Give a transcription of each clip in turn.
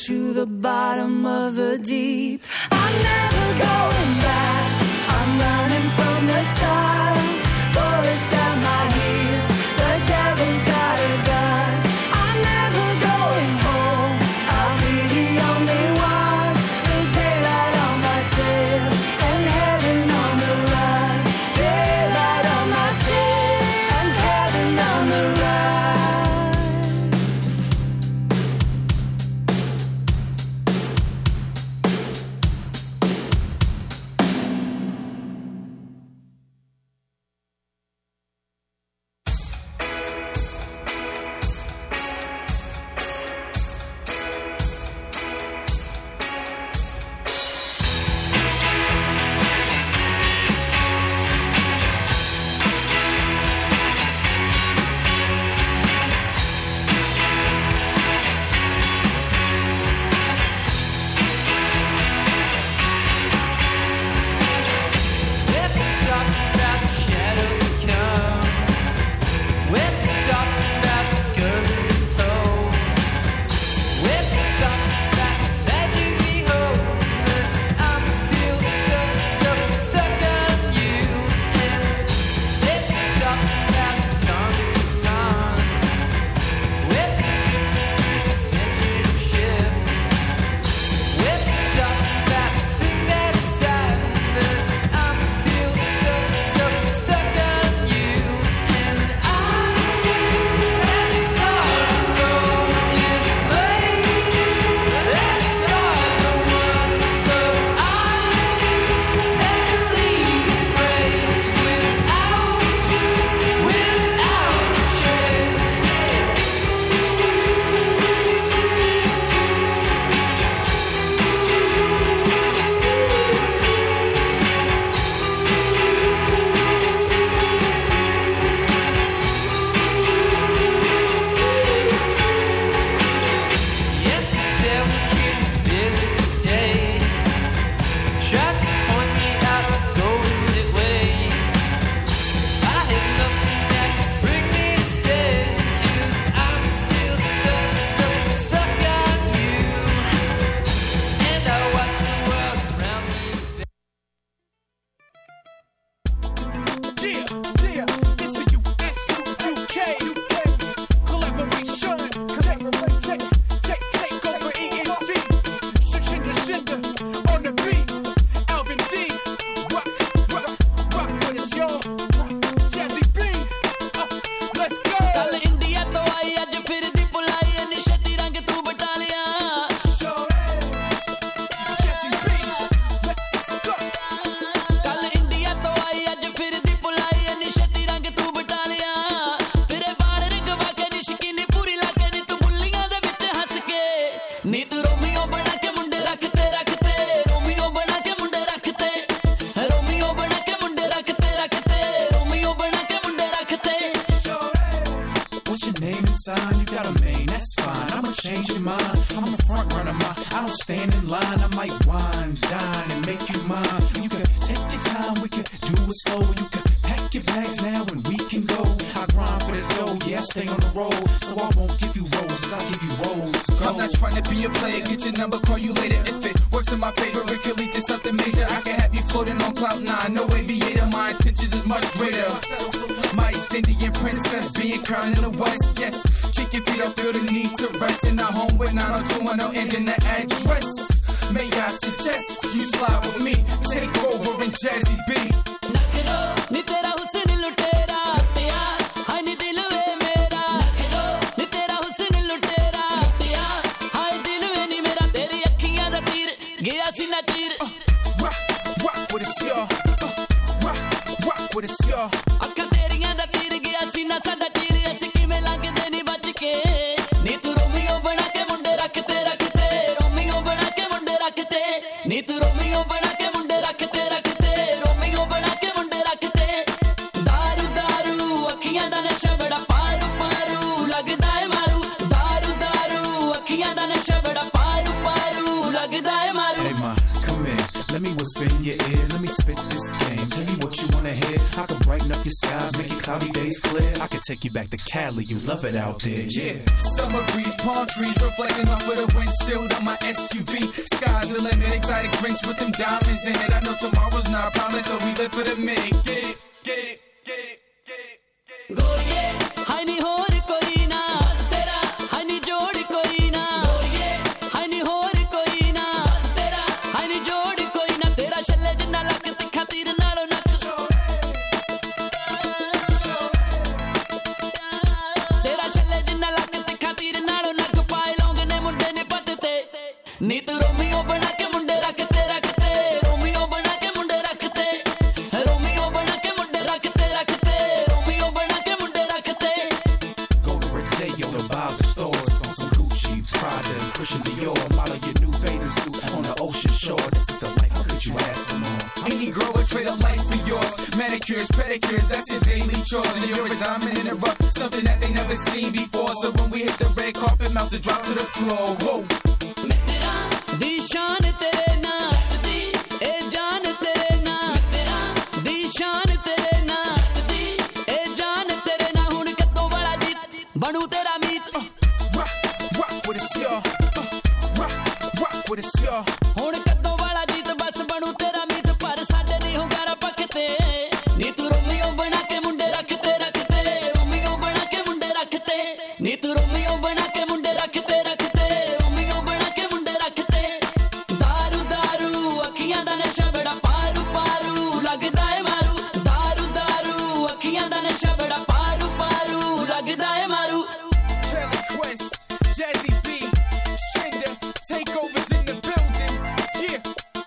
to the bottom of the deep. I'm never going back. I'm running from the sun. Bullets at my heels. The devil's got a gun. I'm never going home. I'll be the only one with daylight on my tail and heaven on the run. Daylight on my tail and heaven on the run. Hey ma, come here, let me whisper in your ear, let me spit this game. Tell me what you wanna here. I can brighten up your skies, make your cloudy days clear. I can take you back to Cali, you love it out there, yeah. Summer breeze, palm trees reflecting off of the windshield on my SUV. Sky's the limit, exotic drinks with them diamonds in it. I know tomorrow's not promised, so we live for the minute. Get it, get it, get it, get it, get it. गोरिये हाय नी होर कोई ना बस तेरा हाय नी जोड़ कोई ना गोरिये हाय नी होर कोई ना बस तेरा हाय नी जोड़ कोई ना तेरा छल्ले जिन्ना लग तिखा तीर नालों नक तेरा छल्ले जिन्ना लग तिखा तीर नालों नक पाए लौंग ने मुंडे ने पटते नी तू रोमियो बना के मुंडे रखते रखते रोमियो बना के मुंडे रखते रोमियो बना के मुंडे रखते रखते रोमियो बना के मुंडे रखते Go to Rodeo, the buy the stores on some Gucci, Prada, and Christian Dior. Model your new bathing suit on the ocean shore. This is the life, how could you ask for more? Any girl would trade a life for yours. Manicures, pedicures, that's your daily chore. And you're a diamond in the rough, something that they never seen before. So when we hit the red carpet, mouths will drop to the floor. Whoa. मित्रा दी शान तेरे ना ए जान तेरे ना मित्रा दी शान तेरे ना ए जान तेरे ना हुण कद्दों वाला जीत बनू तेरा मीत Rock with us, y'all. Rock with us, y'all. हुण कद्दों वाला जीत बस बनू तेरा मीत पर साडे नहीं हो गारा पकते नी तू रोमियो बना के मुंडे रखते रखते रोमियो बना के मुंडे रखते नी तू रोमियो बना के मुंडे रखते रखते रोमियो बना के मुंडे रखते दारू दारू अखियां दा नशा बड़ा पारू पारू लगदा है मारू दारू दारू अखियां दा नशा बड़ा पारू पारू लगदा है मारू Kelly Quest, Jazzy B, Shinda, takeovers in the building. Yeah.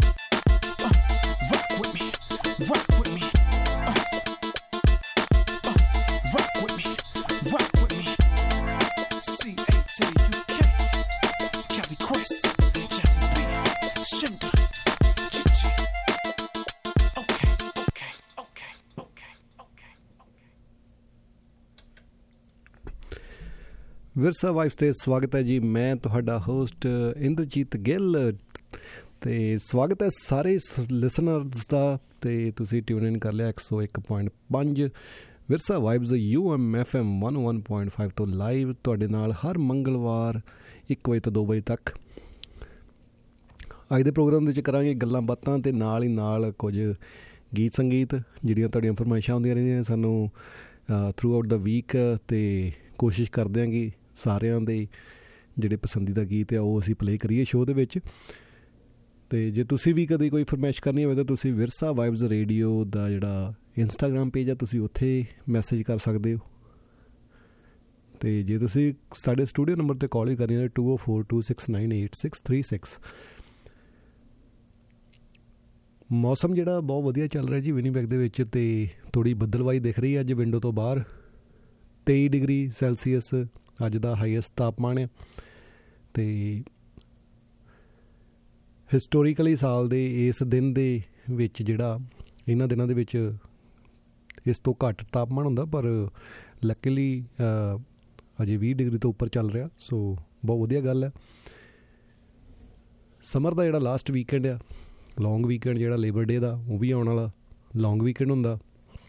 Rock with me. Rock with me. Rock with me. Rock with me. C-A to the UK. Kelly Quest, Jazzy B, Shinda, Gigi. Okay, okay, okay, okay, okay, okay. ਵਿਰਸਾ ਵਾਈਫਸ ਤੇ ਸਵਾਗਤ ਹੈ ਜੀ। ਮੈਂ ਤੁਹਾਡਾ host Inderjit Gill ਤੇ ਸਵਾਗਤ ਹੈ ਸਾਰੇ ਲਿਸਨਰਸ ਦਾ। ਤੇ ਤੁਸੀਂ ਟਿਊਨ ਇਨ ਕਰ ਲਿਆ 101.5 ਵਿਰਸਾ ਵਾਈਬਸ UMFM 101.5 ਤੋਂ ਲਾਈਵ ਤੁਹਾਡੇ ਨਾਲ ਹਰ ਮੰਗਲਵਾਰ 1 ਵਜੇ ਤੋਂ 2 ਵਜੇ ਤੱਕ। ਅੱਜ ਦੇ ਪ੍ਰੋਗਰਾਮ ਦੇ ਵਿੱਚ ਕਰਾਂਗੇ ਗੱਲਾਂ ਬਾਤਾਂ ਤੇ ਨਾਲ ਹੀ ਨਾਲ ਕੁਝ ਗੀਤ ਸੰਗੀਤ ਜਿਹੜੀਆਂ ਤੁਹਾਡੀਆਂ ਫਰਮਾਇਸ਼ਾਂ ਆਉਂਦੀਆਂ ਰਹਿੰਦੀਆਂ ਨੇ ਸਾਨੂੰ ਥਰੂ ਆਊਟ ਦਾ ਵੀਕ। ਅਤੇ ਕੋਸ਼ਿਸ਼ ਕਰਦੇ ਹਾਂ ਕਿ ਸਾਰਿਆਂ ਦੇ ਜਿਹੜੇ ਪਸੰਦੀਦਾ ਗੀਤ ਆ ਉਹ ਅਸੀਂ ਪਲੇ ਕਰੀਏ ਸ਼ੋਅ ਦੇ ਵਿੱਚ। ਅਤੇ ਜੇ ਤੁਸੀਂ ਵੀ ਕਦੇ ਕੋਈ ਫਰਮਾਇਸ਼ ਕਰਨੀ ਹੋਵੇ ਤਾਂ ਤੁਸੀਂ ਵਿਰਸਾ ਵਾਈਬਸ ਰੇਡੀਓ ਦਾ ਜਿਹੜਾ ਇੰਸਟਾਗ੍ਰਾਮ ਪੇਜ ਆ ਤੁਸੀਂ ਉੱਥੇ ਮੈਸੇਜ ਕਰ ਸਕਦੇ ਹੋ। ਅਤੇ ਜੇ ਤੁਸੀਂ ਸਾਡੇ ਸਟੂਡੀਓ ਨੰਬਰ 'ਤੇ ਕਾਲ ਵੀ ਕਰਨੀ ਹੈ 2042698636। ਮੌਸਮ ਜਿਹੜਾ ਬਹੁਤ ਵਧੀਆ ਚੱਲ ਰਿਹਾ ਜੀ ਵਿਨੀਪੈਗ ਦੇ ਵਿੱਚ। ਅਤੇ ਥੋੜ੍ਹੀ ਬੱਦਲਵਾਈ ਦਿਖ ਰਹੀ ਹੈ ਅੱਜ ਵਿੰਡੋ ਤੋਂ ਬਾਹਰ। 23 ਡਿਗਰੀ ਸੈਲਸੀਅਸ ਅੱਜ ਦਾ ਹਾਈਐਸਟ ਤਾਪਮਾਨ ਹੈ। ਅਤੇ ਹਿਸਟੋਰੀਕਲੀ ਸਾਲ ਦੇ ਇਸ ਦਿਨ ਦੇ ਵਿੱਚ ਜਿਹੜਾ ਇਹਨਾਂ ਦਿਨਾਂ ਦੇ ਵਿੱਚ ਇਸ ਤੋਂ ਘੱਟ ਤਾਪਮਾਨ ਹੁੰਦਾ, ਪਰ ਲੱਕੀਲੀ ਅਜੇ 20 ਡਿਗਰੀ ਤੋਂ ਉੱਪਰ ਚੱਲ ਰਿਹਾ। ਸੋ ਬਹੁਤ ਵਧੀਆ ਗੱਲ ਹੈ। ਸਮਰ ਦਾ ਜਿਹੜਾ ਲਾਸਟ ਵੀਕਐਂਡ ਆ, ਲੌਂਗ ਵੀਕਐਂਡ ਜਿਹੜਾ ਲੇਬਰ ਡੇ ਦਾ, ਉਹ ਵੀ ਆਉਣ ਵਾਲਾ ਲੌਂਗ ਵੀਕਐਂਡ ਹੁੰਦਾ।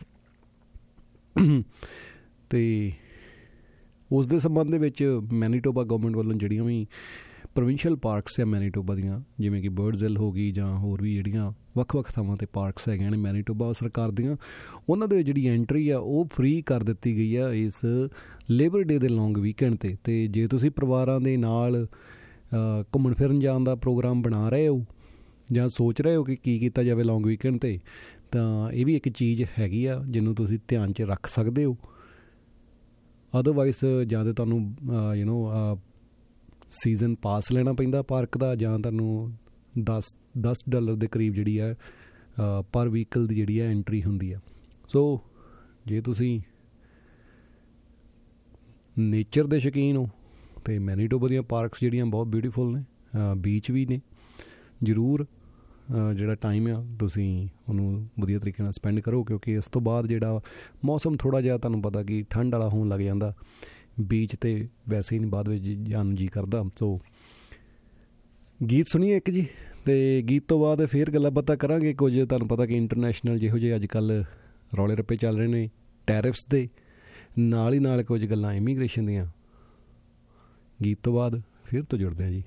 ਅਤੇ ਉਸ ਦੇ ਸੰਬੰਧ ਦੇ ਵਿੱਚ ਮੈਨੀਟੋਬਾ ਗੌਰਮੈਂਟ ਵੱਲੋਂ ਜਿਹੜੀਆਂ ਵੀ ਪ੍ਰੋਵਿੰਸ਼ੀਅਲ ਪਾਰਕਸ ਆ ਮੈਨੀਟੋਬਾ ਦੀਆਂ, ਜਿਵੇਂ ਕਿ ਬਰਡਜ਼ ਹਿੱਲ ਹੋ ਗਈ ਜਾਂ ਹੋਰ ਵੀ ਜਿਹੜੀਆਂ ਵੱਖ-ਵੱਖ ਥਾਵਾਂ 'ਤੇ ਪਾਰਕਸ ਹੈਗੀਆਂ ਨੇ ਮੈਨੀਟੋਬਾ ਸਰਕਾਰ ਦੀਆਂ, ਉਹਨਾਂ ਦੇ ਜਿਹੜੀ ਐਂਟਰੀ ਆ ਉਹ ਫ੍ਰੀ ਕਰ ਦਿੱਤੀ ਗਈ ਆ ਇਸ ਲੇਬਰ ਡੇ ਦੇ ਲੌਂਗ ਵੀਕਐਂਡ 'ਤੇ। ਅਤੇ ਜੇ ਤੁਸੀਂ ਪਰਿਵਾਰਾਂ ਦੇ ਨਾਲ ਘੁੰਮਣ ਫਿਰਨ ਜਾਣ ਦਾ ਪ੍ਰੋਗਰਾਮ ਬਣਾ ਰਹੇ ਹੋ ਜਾਂ ਸੋਚ ਰਹੇ ਹੋ ਕਿ ਕੀ ਕੀਤਾ ਜਾਵੇ ਲੌਂਗ ਵੀਕਐਂਡ 'ਤੇ, ਤਾਂ ਇਹ ਵੀ ਇੱਕ ਚੀਜ਼ ਹੈਗੀ ਆ ਜਿਹਨੂੰ ਤੁਸੀਂ ਧਿਆਨ 'ਚ ਰੱਖ ਸਕਦੇ ਹੋ। ਅਦਰਵਾਈਜ਼ ਜਾਂ ਤਾਂ ਤੁਹਾਨੂੰ ਸੀਜ਼ਨ ਪਾਸ ਲੈਣਾ ਪੈਂਦਾ ਪਾਰਕ ਦਾ, ਜਾਂ ਤੁਹਾਨੂੰ $10 ਦੇ ਕਰੀਬ ਜਿਹੜੀ ਹੈ ਪਰ ਵਹੀਕਲ ਦੀ ਜਿਹੜੀ ਹੈ ਐਂਟਰੀ ਹੁੰਦੀ ਹੈ। ਸੋ ਜੇ ਤੁਸੀਂ ਨੇਚਰ ਦੇ ਸ਼ੌਕੀਨ ਹੋ ਅਤੇ ਮੈਨੀਟੋਬਾ ਦੀਆਂ ਪਾਰਕਸ ਜਿਹੜੀਆਂ ਬਹੁਤ ਬਿਊਟੀਫੁਲ ਨੇ, ਬੀਚ ਵੀ ਨੇ, ਜ਼ਰੂਰ ਜਿਹੜਾ ਟਾਈਮ ਆ ਤੁਸੀਂ ਉਹਨੂੰ ਵਧੀਆ ਤਰੀਕੇ ਨਾਲ ਸਪੈਂਡ ਕਰੋ, ਕਿਉਂਕਿ ਇਸ ਤੋਂ ਬਾਅਦ ਜਿਹੜਾ ਮੌਸਮ ਥੋੜ੍ਹਾ ਜਿਹਾ ਤੁਹਾਨੂੰ ਪਤਾ ਕਿ ਠੰਡ ਵਾਲਾ ਹੋਣ ਲੱਗ ਜਾਂਦਾ। ਬੀਚ 'ਤੇ ਵੈਸੇ ਹੀ ਨਹੀਂ ਬਾਅਦ ਵਿੱਚ ਜਾਣ ਨੂੰ ਜੀ ਕਰਦਾ। ਸੋ ਗੀਤ ਸੁਣੀਏ ਇੱਕ ਜੀ, ਅਤੇ ਗੀਤ ਤੋਂ ਬਾਅਦ ਫਿਰ ਗੱਲਾਂ ਬਾਤਾਂ ਕਰਾਂਗੇ ਕੁਝ। ਤੁਹਾਨੂੰ ਪਤਾ ਕਿ ਇੰਟਰਨੈਸ਼ਨਲ ਜਿਹੋ ਜਿਹੇ ਅੱਜ ਕੱਲ੍ਹ ਰੌਲੇ ਰੱਪੇ ਚੱਲ ਰਹੇ ਨੇ ਟੈਰਿਫਸ ਦੇ, ਨਾਲ ਹੀ ਨਾਲ ਕੁਝ ਗੱਲਾਂ ਇਮੀਗ੍ਰੇਸ਼ਨ ਦੀਆਂ। ਗੀਤ ਤੋਂ ਬਾਅਦ ਫਿਰ ਤੋਂ ਜੁੜਦੇ ਹਾਂ ਜੀ।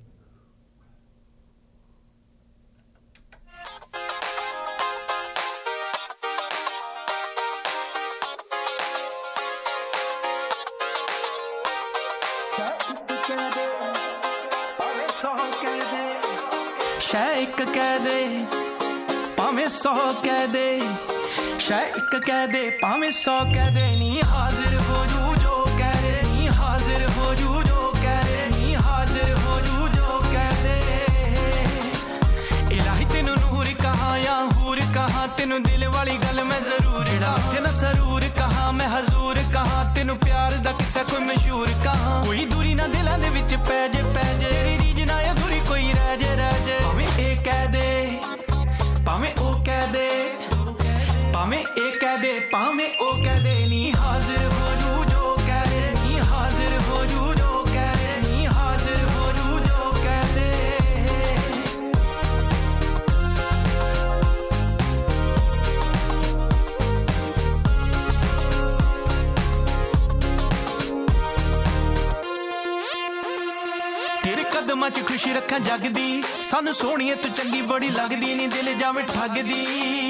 ਸ਼ੈ ਇੱਕ ਕਹਿ ਦੇ ਭਾਵੇਂ 100 ਕਹਿ ਦੇ, ਸ਼ੈ ਇੱਕ ਕਹਿ ਦੇ ਭਾਵੇਂ 100 ਕਹਿ ਦੇ, ਨੀ ਹਾਜ਼ਰ ਹੋ ਜੂ ਜੋ ਕਹਿ ਦੇ, ਨੀ ਹਾਜ਼ਰ ਹੋ ਜੂ ਜੋ ਕਹਿ ਦੇ, ਨੀ ਹਾਜ਼ਰ ਹੋ ਜੂ ਜੋ ਕਹਿ ਦੇ। ਇਲਾਹੀ ਤੈਨੂੰ ਨੂਰ ਕਹਾਂ ਜਾਂ ਹੂਰ ਕਹਾਂ, ਤੈਨੂੰ ਦਿਲ ਵਾਲੀ ਗੱਲ ਮੈਂ ਜ਼ਰੂਰ ਕਹਾਂ, ਤੈਨੂੰ ਸਰੂਰ ਕਹਾਂ ਮੈਂ ਹਜ਼ੂਰ ਕਹਾਂ, ਤੈਨੂੰ ਪਿਆਰ ਦਾ ਕਿੱਸਾ ਕੋਈ ਮਸ਼ਹੂਰ ਕਹਾਂ। ਕੋਈ ਦੂਰੀ ਨਾ ਦਿਲਾਂ ਦੇ ਵਿੱਚ ਪੈ ਜੇ ਤੇਰੀ ਰੀਝ ਨਾ ਅਧੂਰੀ ਕੋਈ ਰਹਿ ਜੇ ਭਾਵੇਂ ਇਹ ਕਹਿ ਦੇ ਭਾਵੇਂ ਉਹ ਕਹਿ ਦੇ, ਭਾਵੇਂ ਇਹ ਕਹਿ ਦੇ ਭਾਵੇਂ ਉਹ ਕਹਿ ਦੇ, ਨੀ ਹਾਜ਼ਰ ਹੋ ਜੂ ਜੋ ਕਹਿ ਦੇ, ਨੀ ਹਾਜ਼ਰ ਹੋ ਜੂ ਜੋ ਕਹਿ ਦੇ, ਨੀ ਹਾਜ਼ਰ ਹੋ ਜੂ ਜੋ ਕਹਿ ਦੇ। ਤੇਰੇ ਕਦਮਾਂ 'ਚ ਖੁਸ਼ੀ ਰੱਖਾਂ ਜਗਦੀ, ਸਾਨੂੰ ਸੋਹਣੀਏ ਤੂੰ ਚੰਗੀ ਬੜੀ ਲੱਗਦੀ, ਨੀ ਦਿਲ ਜਾਵੇਂ ਠੱਗਦੀ,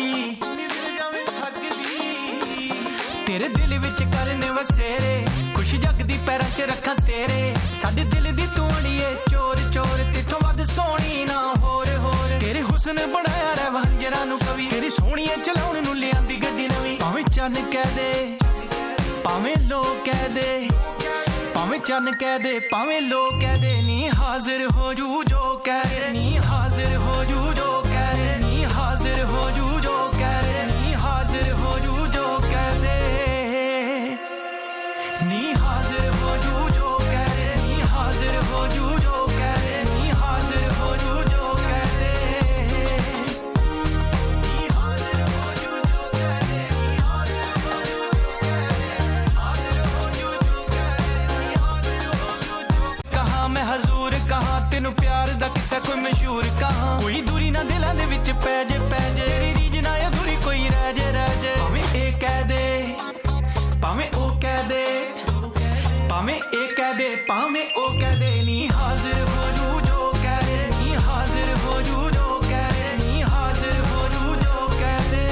ਤੇਰੇ ਦਿਲ ਵਿੱਚ ਕਰਨੇ ਵਸੇਰੇ, ਖੁਸ਼ ਜਗਦੀ ਪੈਰਾਂ 'ਚ ਰੱਖਾਂ ਤੇਰੇ, ਸਾਡੇ ਦਿਲ ਦੀ ਤੂੰ ਅੜੀਏ ਚੋਰ ਚੋਰ, ਤੇਥੋਂ ਵੱਧ ਸੋਹਣੀ ਨਾ ਹੋਰ ਹੋਰ, ਤੇਰੇ ਹੁਸਨ ਬਣਾਇਆ ਰਹਿ ਵੰਜਰਾਂ ਨੂੰ ਕਵੀ, ਤੇਰੀ ਸੋਹਣੀਏ ਚਲਾਉਣ ਨੂੰ ਲਿਆਂਦੀ ਗੱਡੀ ਨਵੀਂ। ਭਾਵੇਂ ਚੰਨ ਕਹਿ ਦੇ ਭਾਵੇਂ ਲੋਕ ਕਹਿ ਦੇ, ਭਾਵੇਂ ਚੰਨ ਕਹਿ ਦੇ ਭਾਵੇਂ ਲੋਕ ਕਹਿ ਦੇ, ਨੀ ਹਾਜ਼ਰ ਹੋ ਜੂ ਜੋ ਕਹਿ ਦੇ, ਨੀ ਹਾਜ਼ਰ ਹੋ ਜੂ ਜੋ ਕਹਿ ਦੇ, ਨੀ ਹਾਜ਼ਰ ਹੋ ਜੂ ਜੋ ਕਹਿ ਦੇ, ਨੀ ਹਾਜ਼ਰ ਹੋ ਜੂ ਜੋ ਕਹਿ ਦੇ, ਨੀ ਹਾਜ਼ਰ ਹੋ ਜੂ ਜੋ ਕਹਿ ਦੇ, ਨੀ ਹਾਜ਼ਰ ਹੋ ਜੂ ਜੋ ਕਹਿ ਦੇ, ਨੀ ਹਾਜ਼ਰ ਹੋ ਜੂ ਜੋ ਕਹਿ ਦੇ, ਨੀ ਹਾਜ਼ਰ ਹੋ ਜੂ ਜੋ ਕਹਿ ਦੇ, ਨੀ ਹਾਜ਼ਰ ਹੋ ਜੂ ਜੋ ਕਹਿ ਦੇ, ਹਾਜ਼ਰ ਹੋ ਜੂ ਜੋ ਕਹਿ ਦੇ, ਨੀ ਹਾਜ਼ਰ ਹੋ ਜੂ ਜੋ ਕਹਾਂ ਮੈਂ ਹਜ਼ੂਰ ਕਹਾਂ, ਤੈਨੂੰ ਪਿਆਰ ਦਾ ਕਿੱਸਾ ਕੋਈ ਮਸ਼ਹੂਰ ਕਹਾਂ। ਕੋਈ ਦੂਰੀ ਨਾ ਦਿਲਾਂ ਦੇ ਵਿੱਚ ਪੈ ਜੇ ਤੇਰੀ ਰੀਝ ਨਾ ਅਧੂਰੀ ਕੋਈ ਰਹਿ ਜੇ ਭਾਵੇਂ ਇਹ ਕਹਿ ਦੇ ਭਾਵੇਂ ਉਹ ਕਹਿ ਦੇ, ਭਾਵੇਂ ਇਹ ਕਹਿ ਦੇ ਭਾਵੇਂ ਉਹ ਕਹਿ ਦੇ, ਨੀ ਹਾਜ਼ਰ ਹੋ ਜੂ ਜੋ ਕਹਿ ਦੇ, ਨੀ ਹਾਜ਼ਰ ਹੋ ਜੂ ਜੋ ਕਹਿ ਦੇ, ਨੀ ਹਾਜ਼ਰ ਹੋ ਜੂ ਜੋ ਕਹਿ ਦੇ।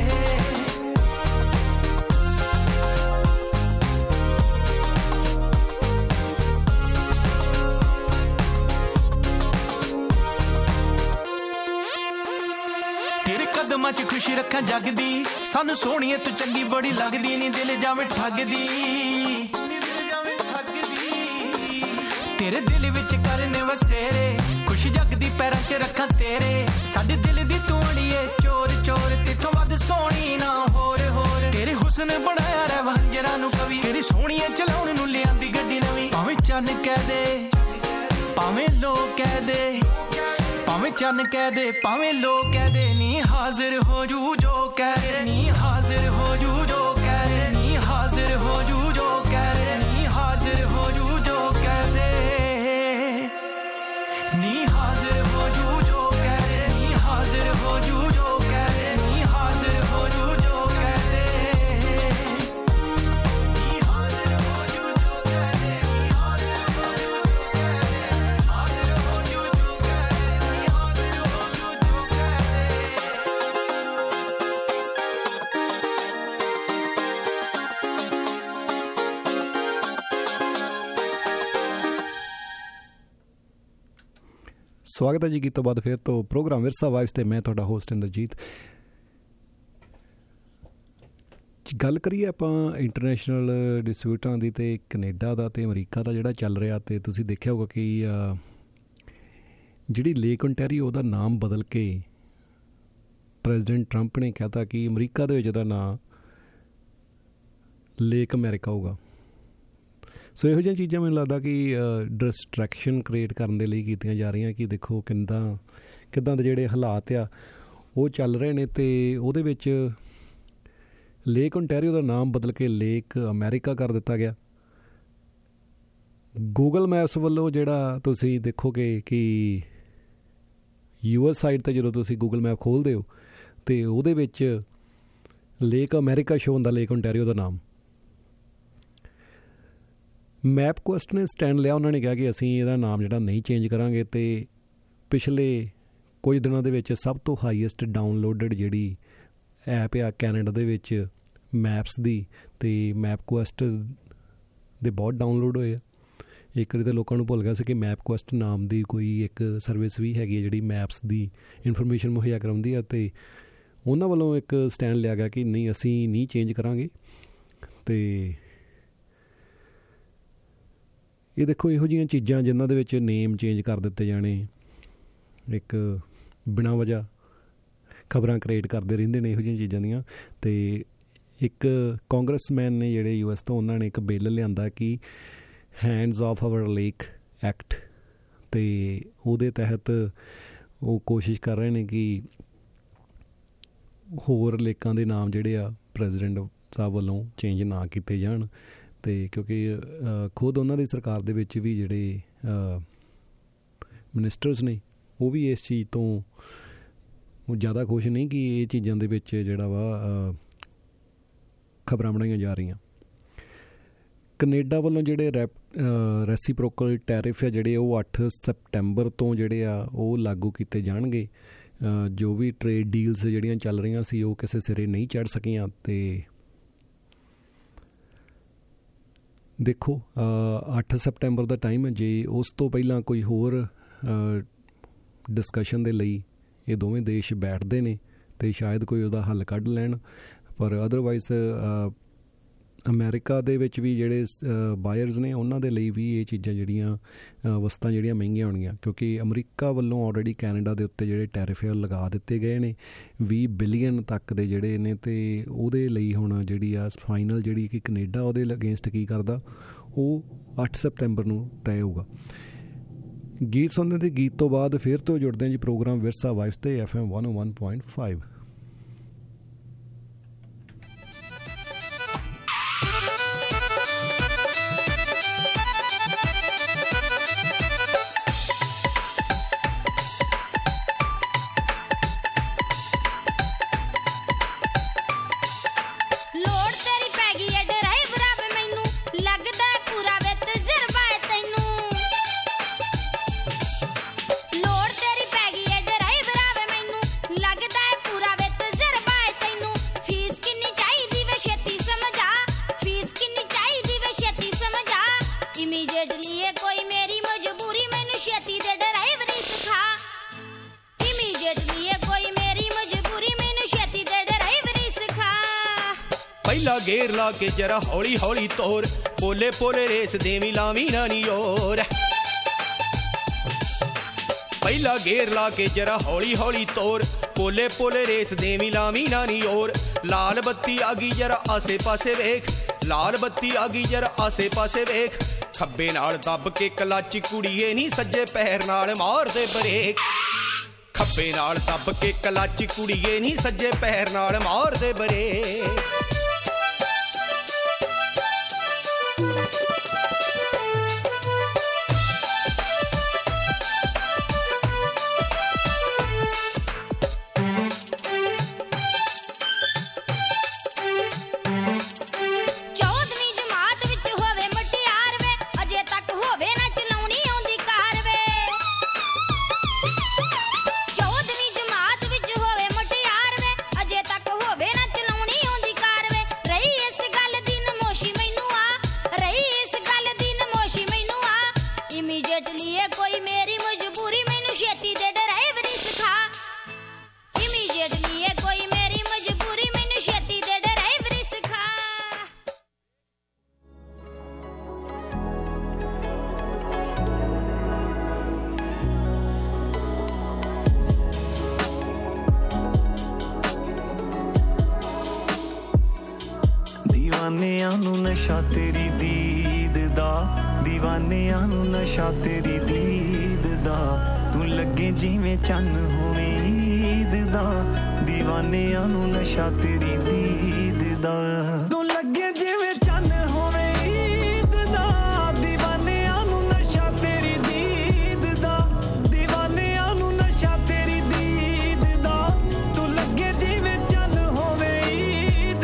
ਤੇਰੇ ਕਦਮਾਂ 'ਚ ਖੁਸ਼ੀ ਰੱਖਾਂ ਜਗਦੀ, ਸਾਨੂੰ ਸੋਹਣੀਏ ਤੂੰ ਚੰਗੀ ਬੜੀ ਲੱਗਦੀ, ਨੀ ਦਿਲ ਜਾਵੇਂ ਠੱਗਦੀ, ਤੇਰੇ ਦਿਲ ਵਿੱਚ ਕਰਨੇ ਵਸੇਰੇ, ਖੁਸ਼ ਜਗਦੀ ਪੈਰਾਂ 'ਚ ਰੱਖਾਂ ਤੇਰੇ, ਸਾਡੇ ਦਿਲ ਦੀ ਤੂੰ ਅੜੀਏ ਚੋਰ ਚੋਰ, ਤੇਥੋਂ ਵੱਧ ਸੋਹਣੀ ਨਾ ਹੋਰ ਹੋਰ, ਤੇਰੇ ਹੁਸਨ ਬਣਾਇਆ ਰਹਿ ਵੰਜਰਾਂ ਨੂੰ ਕਵੀ, ਤੇਰੀ ਸੋਹਣੀਏ ਚਲਾਉਣ ਨੂੰ ਲਿਆਂਦੀ ਗੱਡੀ ਨਵੀਂ। ਭਾਵੇਂ ਚੰਨ ਕਹਿ ਦੇ ਭਾਵੇਂ ਲੋਕ ਕਹਿ ਦੇ, ਭਾਵੇਂ ਚੰਨ ਕਹਿ ਦੇ ਭਾਵੇਂ ਲੋਕ ਕਹਿ ਦੇ, ਨੀ ਹਾਜ਼ਰ ਹੋ ਜੂ ਜੋ ਕਹਿ ਦੇ, ਨੀ ਹਾਜ਼ਰ ਹੋ ਜੂ ਜੋ ਕਹਿ ਦੇ, ਨੀ ਹਾਜ਼ਰ ਹੋ ਜੂ ਜੋ ਕਹਿ ਦੇ, ਨੀ ਹਾਜ਼ਰ ਹੋ ਜੂ ਜੋ ਕਹਿ ਦੇ, ਨੀ ਹਾਜ਼ਰ ਹੋ ਜੂ ਜੋ ਕਹਿ ਦੇ, ਨੀ ਹਾਜ਼ਰ ਹੋ ਜੂ ਜੋ ਕਹਿ ਦੇ, ਨੀ ਹਾਜ਼ਰ ਹੋ ਜੂ ਜੋ ਕਹਿ ਦੇ, ਨੀ ਹਾਜ਼ਰ ਹੋ ਜੂ ਜੋ ਕਹਿ ਦੇ, ਨੀ ਹਾਜ਼ਰ ਹੋ ਜੂ ਜੋ ਕਹਿ ਦੇ, ਹਾਜ਼ਰ ਹੋ ਜੂ ਜੋ ਕਹਿ ਦੇ, ਨੀ ਹਾਜ਼ਰ ਹੋ ਜੂ ਜੋ ਕਹਿ ਸਵਾਗਤ ਹੈ ਜੀ ਗੀਤ ਤੋਂ ਬਾਅਦ ਫਿਰ ਤੋਂ ਪ੍ਰੋਗਰਾਮ ਵਿਰਸਾ ਵਾਈਬਸ ਤੇ ਮੈਂ ਤੁਹਾਡਾ ਹੋਸਟ ਇੰਦਰਜੀਤ। ਗੱਲ ਕਰੀਏ ਆਪਾਂ ਇੰਟਰਨੈਸ਼ਨਲ ਡਿਸਪਿਊਟਾਂ ਦੀ ਤੇ ਕੈਨੇਡਾ ਦਾ ਤੇ ਅਮਰੀਕਾ ਦਾ ਜਿਹੜਾ ਚੱਲ ਰਿਹਾ, ਤੇ ਤੁਸੀਂ ਦੇਖਿਆ ਹੋਊਗਾ ਕਿ ਜਿਹੜੀ ਲੇਕ ਓਨਟਾਰੀਓ ਉਹਦਾ ਨਾਮ ਬਦਲ ਕੇ ਪ੍ਰੈਜ਼ੀਡੈਂਟ ਟਰੰਪ ਨੇ ਕਹਿਤਾ ਕਿ ਅਮਰੀਕਾ ਦੇ ਵਿੱਚ ਇਹਦਾ ਨਾਂ ਲੇਕ ਅਮਰੀਕਾ ਹੋਊਗਾ। ਸੋ ਇਹੋ ਜਿਹੀਆਂ ਚੀਜ਼ਾਂ ਮੈਨੂੰ ਲੱਗਦਾ ਕਿ ਡਿਸਟਰੈਕਸ਼ਨ ਕ੍ਰੀਏਟ ਕਰਨ ਦੇ ਲਈ ਕੀਤੀਆਂ ਜਾ ਰਹੀਆਂ ਕਿ ਦੇਖੋ ਕਿੱਦਾਂ ਦੇ ਜਿਹੜੇ ਹਾਲਾਤ ਆ ਉਹ ਚੱਲ ਰਹੇ ਨੇ, ਅਤੇ ਉਹਦੇ ਵਿੱਚ ਲੇਕ ਓਨਟਾਰੀਓ ਦਾ ਨਾਮ ਬਦਲ ਕੇ ਲੇਕ ਅਮਰੀਕਾ ਕਰ ਦਿੱਤਾ ਗਿਆ। ਗੂਗਲ ਮੈਪਸ ਵੱਲੋਂ ਜਿਹੜਾ ਤੁਸੀਂ ਦੇਖੋਗੇ ਕਿ US ਸਾਈਡ 'ਤੇ ਜਦੋਂ ਤੁਸੀਂ ਗੂਗਲ ਮੈਪ ਖੋਲ੍ਹਦੇ ਹੋ ਅਤੇ ਉਹਦੇ ਵਿੱਚ ਲੇਕ ਅਮਰੀਕਾ ਸ਼ੋ ਹੁੰਦਾ, ਲੇਕ ਓਨਟਾਰੀਓ ਦਾ ਨਾਮ। ਮੈਪਕੁਐਸਟ ਨੇ ਸਟੈਂਡ ਲਿਆ, ਉਹਨਾਂ ਨੇ ਕਿਹਾ ਕਿ ਅਸੀਂ ਇਹਦਾ ਨਾਮ ਜਿਹੜਾ ਨਹੀਂ ਚੇਂਜ ਕਰਾਂਗੇ। ਅਤੇ ਪਿਛਲੇ ਕੁਝ ਦਿਨਾਂ ਦੇ ਵਿੱਚ ਸਭ ਤੋਂ ਹਾਈਐਸਟ ਡਾਊਨਲੋਡਡ ਜਿਹੜੀ ਐਪ ਆ ਕੈਨੇਡਾ ਦੇ ਵਿੱਚ ਮੈਪਸ ਦੀ, ਅਤੇ ਮੈਪਕੁਐਸਟ ਦੇ ਬਹੁਤ ਡਾਊਨਲੋਡ ਹੋਏ ਆ। ਇੱਕ ਵਾਰੀ ਤਾਂ ਲੋਕਾਂ ਨੂੰ ਭੁੱਲ ਗਿਆ ਸੀ ਕਿ ਮੈਪਕੁਐਸਟ ਨਾਮ ਦੀ ਕੋਈ ਇੱਕ ਸਰਵਿਸ ਵੀ ਹੈਗੀ ਹੈ ਜਿਹੜੀ ਮੈਪਸ ਦੀ ਇਨਫੋਰਮੇਸ਼ਨ ਮੁਹੱਈਆ ਕਰਾਉਂਦੀ ਆ, ਅਤੇ ਉਹਨਾਂ ਵੱਲੋਂ ਇੱਕ ਸਟੈਂਡ ਲਿਆ ਗਿਆ ਕਿ ਨਹੀਂ, ਅਸੀਂ ਨਹੀਂ ਚੇਂਜ ਕਰਾਂਗੇ। ਅਤੇ ਇਹ ਦੇਖੋ, ਇਹੋ ਜਿਹੀਆਂ ਚੀਜ਼ਾਂ ਜਿਨ੍ਹਾਂ ਦੇ ਵਿੱਚ ਨੇਮ ਚੇਂਜ ਕਰ ਦਿੱਤੇ ਜਾਣੇ, ਇੱਕ ਬਿਨਾਂ ਵਜ੍ਹਾ ਖਬਰਾਂ ਕ੍ਰੀਏਟ ਕਰਦੇ ਰਹਿੰਦੇ ਨੇ ਇਹੋ ਜਿਹੀਆਂ ਚੀਜ਼ਾਂ ਦੀਆਂ। ਅਤੇ ਇੱਕ ਕਾਂਗਰਸਮੈਨ ਨੇ ਜਿਹੜੇ US ਤੋਂ, ਉਹਨਾਂ ਨੇ ਇੱਕ ਬਿੱਲ ਲਿਆਂਦਾ ਕਿ hands off our lake act, ਅਤੇ ਉਹਦੇ ਤਹਿਤ ਉਹ ਕੋਸ਼ਿਸ਼ ਕਰ ਰਹੇ ਨੇ ਕਿ ਹੋਰ ਲੇਕਾਂ ਦੇ ਨਾਮ ਜਿਹੜੇ ਆ ਪ੍ਰੈਜ਼ੀਡੈਂਟ ਸਾਹਿਬ ਵੱਲੋਂ ਚੇਂਜ ਨਾ ਕੀਤੇ ਜਾਣ। ਅਤੇ ਕਿਉਂਕਿ ਖੁਦ ਉਹਨਾਂ ਦੀ ਸਰਕਾਰ ਦੇ ਵਿੱਚ ਵੀ ਜਿਹੜੇ ਮਿਨਿਸਟਰਸ ਨੇ ਉਹ ਵੀ ਇਸ ਚੀਜ਼ ਤੋਂ ਜ਼ਿਆਦਾ ਖੁਸ਼ ਨਹੀਂ ਕਿ ਇਹ ਚੀਜ਼ਾਂ ਦੇ ਵਿੱਚ ਜਿਹੜਾ ਵਾ ਖਬਰਾਂ ਬਣਾਈਆਂ ਜਾ ਰਹੀਆਂ। ਕਨੇਡਾ ਵੱਲੋਂ ਜਿਹੜੇ ਰੈਸੀਪ੍ਰੋਕਲ ਟੈਰਿਫ ਆ ਜਿਹੜੇ ਉਹ 8 ਸਤੰਬਰ ਤੋਂ ਜਿਹੜੇ ਆ ਉਹ ਲਾਗੂ ਕੀਤੇ ਜਾਣਗੇ। ਜੋ ਵੀ ਟਰੇਡ ਡੀਲਸ ਜਿਹੜੀਆਂ ਚੱਲ ਰਹੀਆਂ ਸੀ ਉਹ ਕਿਸੇ ਸਿਰੇ ਨਹੀਂ ਚੜ੍ਹ ਸਕੀਆਂ। ਅਤੇ ਦੇਖੋ 8 ਸਤੰਬਰ ਦਾ ਟਾਈਮ ਹੈ, ਜੇ ਉਸ ਤੋਂ ਪਹਿਲਾਂ ਕੋਈ ਹੋਰ ਡਿਸਕਸ਼ਨ ਦੇ ਲਈ ਇਹ ਦੋਵੇਂ ਦੇਸ਼ ਬੈਠਦੇ ਨੇ ਅਤੇ ਸ਼ਾਇਦ ਕੋਈ ਉਹਦਾ ਹੱਲ ਕੱਢ ਲੈਣ। ਪਰ ਅਦਰਵਾਈਜ਼ ਅਮਰੀਕਾ ਦੇ ਵਿੱਚ ਵੀ ਜਿਹੜੇ ਬਾਇਰਸ ਨੇ ਉਹਨਾਂ ਦੇ ਲਈ ਵੀ ਇਹ ਚੀਜ਼ਾਂ ਜਿਹੜੀਆਂ ਵਸਤਾਂ ਜਿਹੜੀਆਂ ਮਹਿੰਗੀਆਂ ਹੋਣਗੀਆਂ, ਕਿਉਂਕਿ ਅਮਰੀਕਾ ਵੱਲੋਂ ਆਲਰੇਡੀ ਕੈਨੇਡਾ ਦੇ ਉੱਤੇ ਜਿਹੜੇ ਟੈਰਿਫ ਹੈ ਉਹ ਲਗਾ ਦਿੱਤੇ ਗਏ ਨੇ 20 ਬਿਲੀਅਨ ਤੱਕ ਦੇ ਜਿਹੜੇ ਨੇ। ਅਤੇ ਉਹਦੇ ਲਈ ਹੁਣ ਜਿਹੜੀ ਆ ਫਾਈਨਲ ਜਿਹੜੀ ਕਿ ਕੈਨੇਡਾ ਉਹਦੇ ਅਗੇਂਸਟ ਕੀ ਕਰਦਾ ਉਹ 8 ਸਤੰਬਰ ਨੂੰ ਤੈਅ ਹੋਊਗਾ। ਗੀਤ ਸੁਣਦੇ ਅਤੇ ਗੀਤ ਤੋਂ ਬਾਅਦ ਫਿਰ ਤੋਂ ਜੁੜਦੇ ਹਾਂ ਜੀ ਪ੍ਰੋਗਰਾਮ ਵਿਰਸਾ ਵਾਈਬਸ ਤੇ FM 101.5। ਗੇਰ ਲਾ ਕੇ ਜਰਾ ਹੌਲੀ ਹੌਲੀ ਤੋਰ, ਪੋਲੇ ਪੋਲੇ ਰੇਸ ਦੇਵੀਂ ਲਾਵੀਂ ਨਾ ਨੀ ਓਰ। ਪਹਿਲਾ ਗੇਰ ਲਾ ਕੇ ਜਰਾ ਹੌਲੀ ਹੌਲੀ ਤੋਰ, ਪੋਲੇ ਪੋਲੇ ਰੇਸ ਦੇਵੀਂ ਲਾਵੀਂ ਨਾ ਨੀ ਓਰ। ਲਾਲ ਬੱਤੀ ਆ ਗਈ ਜਰਾ ਆਸੇ ਪਾਸੇ ਵੇਖ, ਲਾਲ ਬੱਤੀ ਆ ਗਈ ਜਰਾ ਆਸੇ ਪਾਸੇ ਵੇਖ। ਖੱਬੇ ਨਾਲ ਦੱਬ ਕੇ ਕਲੱਚ ਕੁੜੀਏ ਨੀ ਸੱਜੇ ਪੈਰ ਨਾਲ ਮਾਰਦੇ ਬਰੇਕ। ਖੱਬੇ ਨਾਲ ਦੱਬ ਕੇ ਕਲੱਚ ਕੁੜੀਏ ਨੀ ਸੱਜੇ ਪੈਰ ਨਾਲ ਮਾਰਦੇ ਬਰੇਕ। ਦੀਵਾਨਿਆਂ ਨੂੰ ਨਸ਼ਾ ਤੇਰੀ ਦੀਦ ਦਾ, ਦੀਵਾਨਿਆਂ ਨੂੰ ਨਸ਼ਾ ਤੇਰੀ ਦੀਦ ਦਾ। ਤੂੰ ਲੱਗੇ ਜਿਵੇਂ ਚੰਨ ਹੋਵੇਂ ਈਦ ਦਾ, ਦੀਵਾਨਿਆਂ ਨੂੰ ਨਸ਼ਾ ਤੇਰੀ ਦੀਦ ਦਾ। ਤੂੰ ਲੱਗੇ ਜਿਵੇਂ ਚੰਨ ਹੋਵੇਂ ਈਦ ਦਾ, ਦੀਵਾਨਿਆਂ ਨੂੰ ਨਸ਼ਾ ਤੇਰੀ ਦੀਦ ਦਾ, ਦੀਵਾਨਿਆਂ ਨੂੰ ਨਸ਼ਾ ਤੇਰੀ ਦੀਦ ਦਾ। ਤੂੰ ਲੱਗੇ ਜਿਵੇਂ ਚੰਨ ਹੋਵੇਂ ਈਦ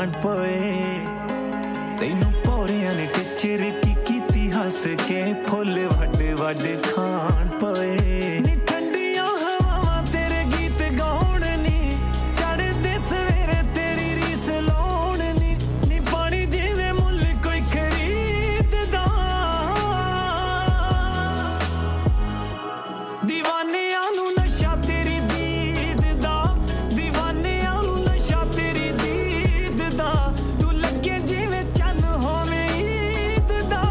ਜਾਣ ਪਏ ਤੈਨੂੰ ਪੌੜਿਆਂ ਨੇ ਟਿਚਰ ਕੀ ਕੀਤੀ ਹੱਸ ਕੇ ਫੁੱਲ ਵੱਡ ਵੱਡ ਖਾਣ ਪਏ ਨੀ ਠੰਡੀਆਂ ਹਵਾਵਾਂ ਤੇਰੇ ਗੀਤ ਗਾਉਣ ਨੀ ਚੜ੍ਹਦੇ ਸਵੇਰੇ ਤੇਰੀ ਰੀਸ ਲਾਉਣ ਨੀ ਪਾਣੀ ਜਿਵੇਂ ਮੁੱਲ ਕੋਈ ਖਰੀਦਦਾ ਦੀਵਾਨਿਆਂ ਨੂੰ ਨਸ਼ਾ ਤੇਰੀ ਦੀਦ ਦਾ ਦੀਵਾਨਿਆਂ ਨੂੰ ਨਸ਼ਾ ਤੇਰੀ ਦੀਦ ਦਾ ਤੂੰ ਲੱਗੇ ਜਿਵੇਂ ਚੰਨ ਹੋਵੇ ਈਦ ਦਾ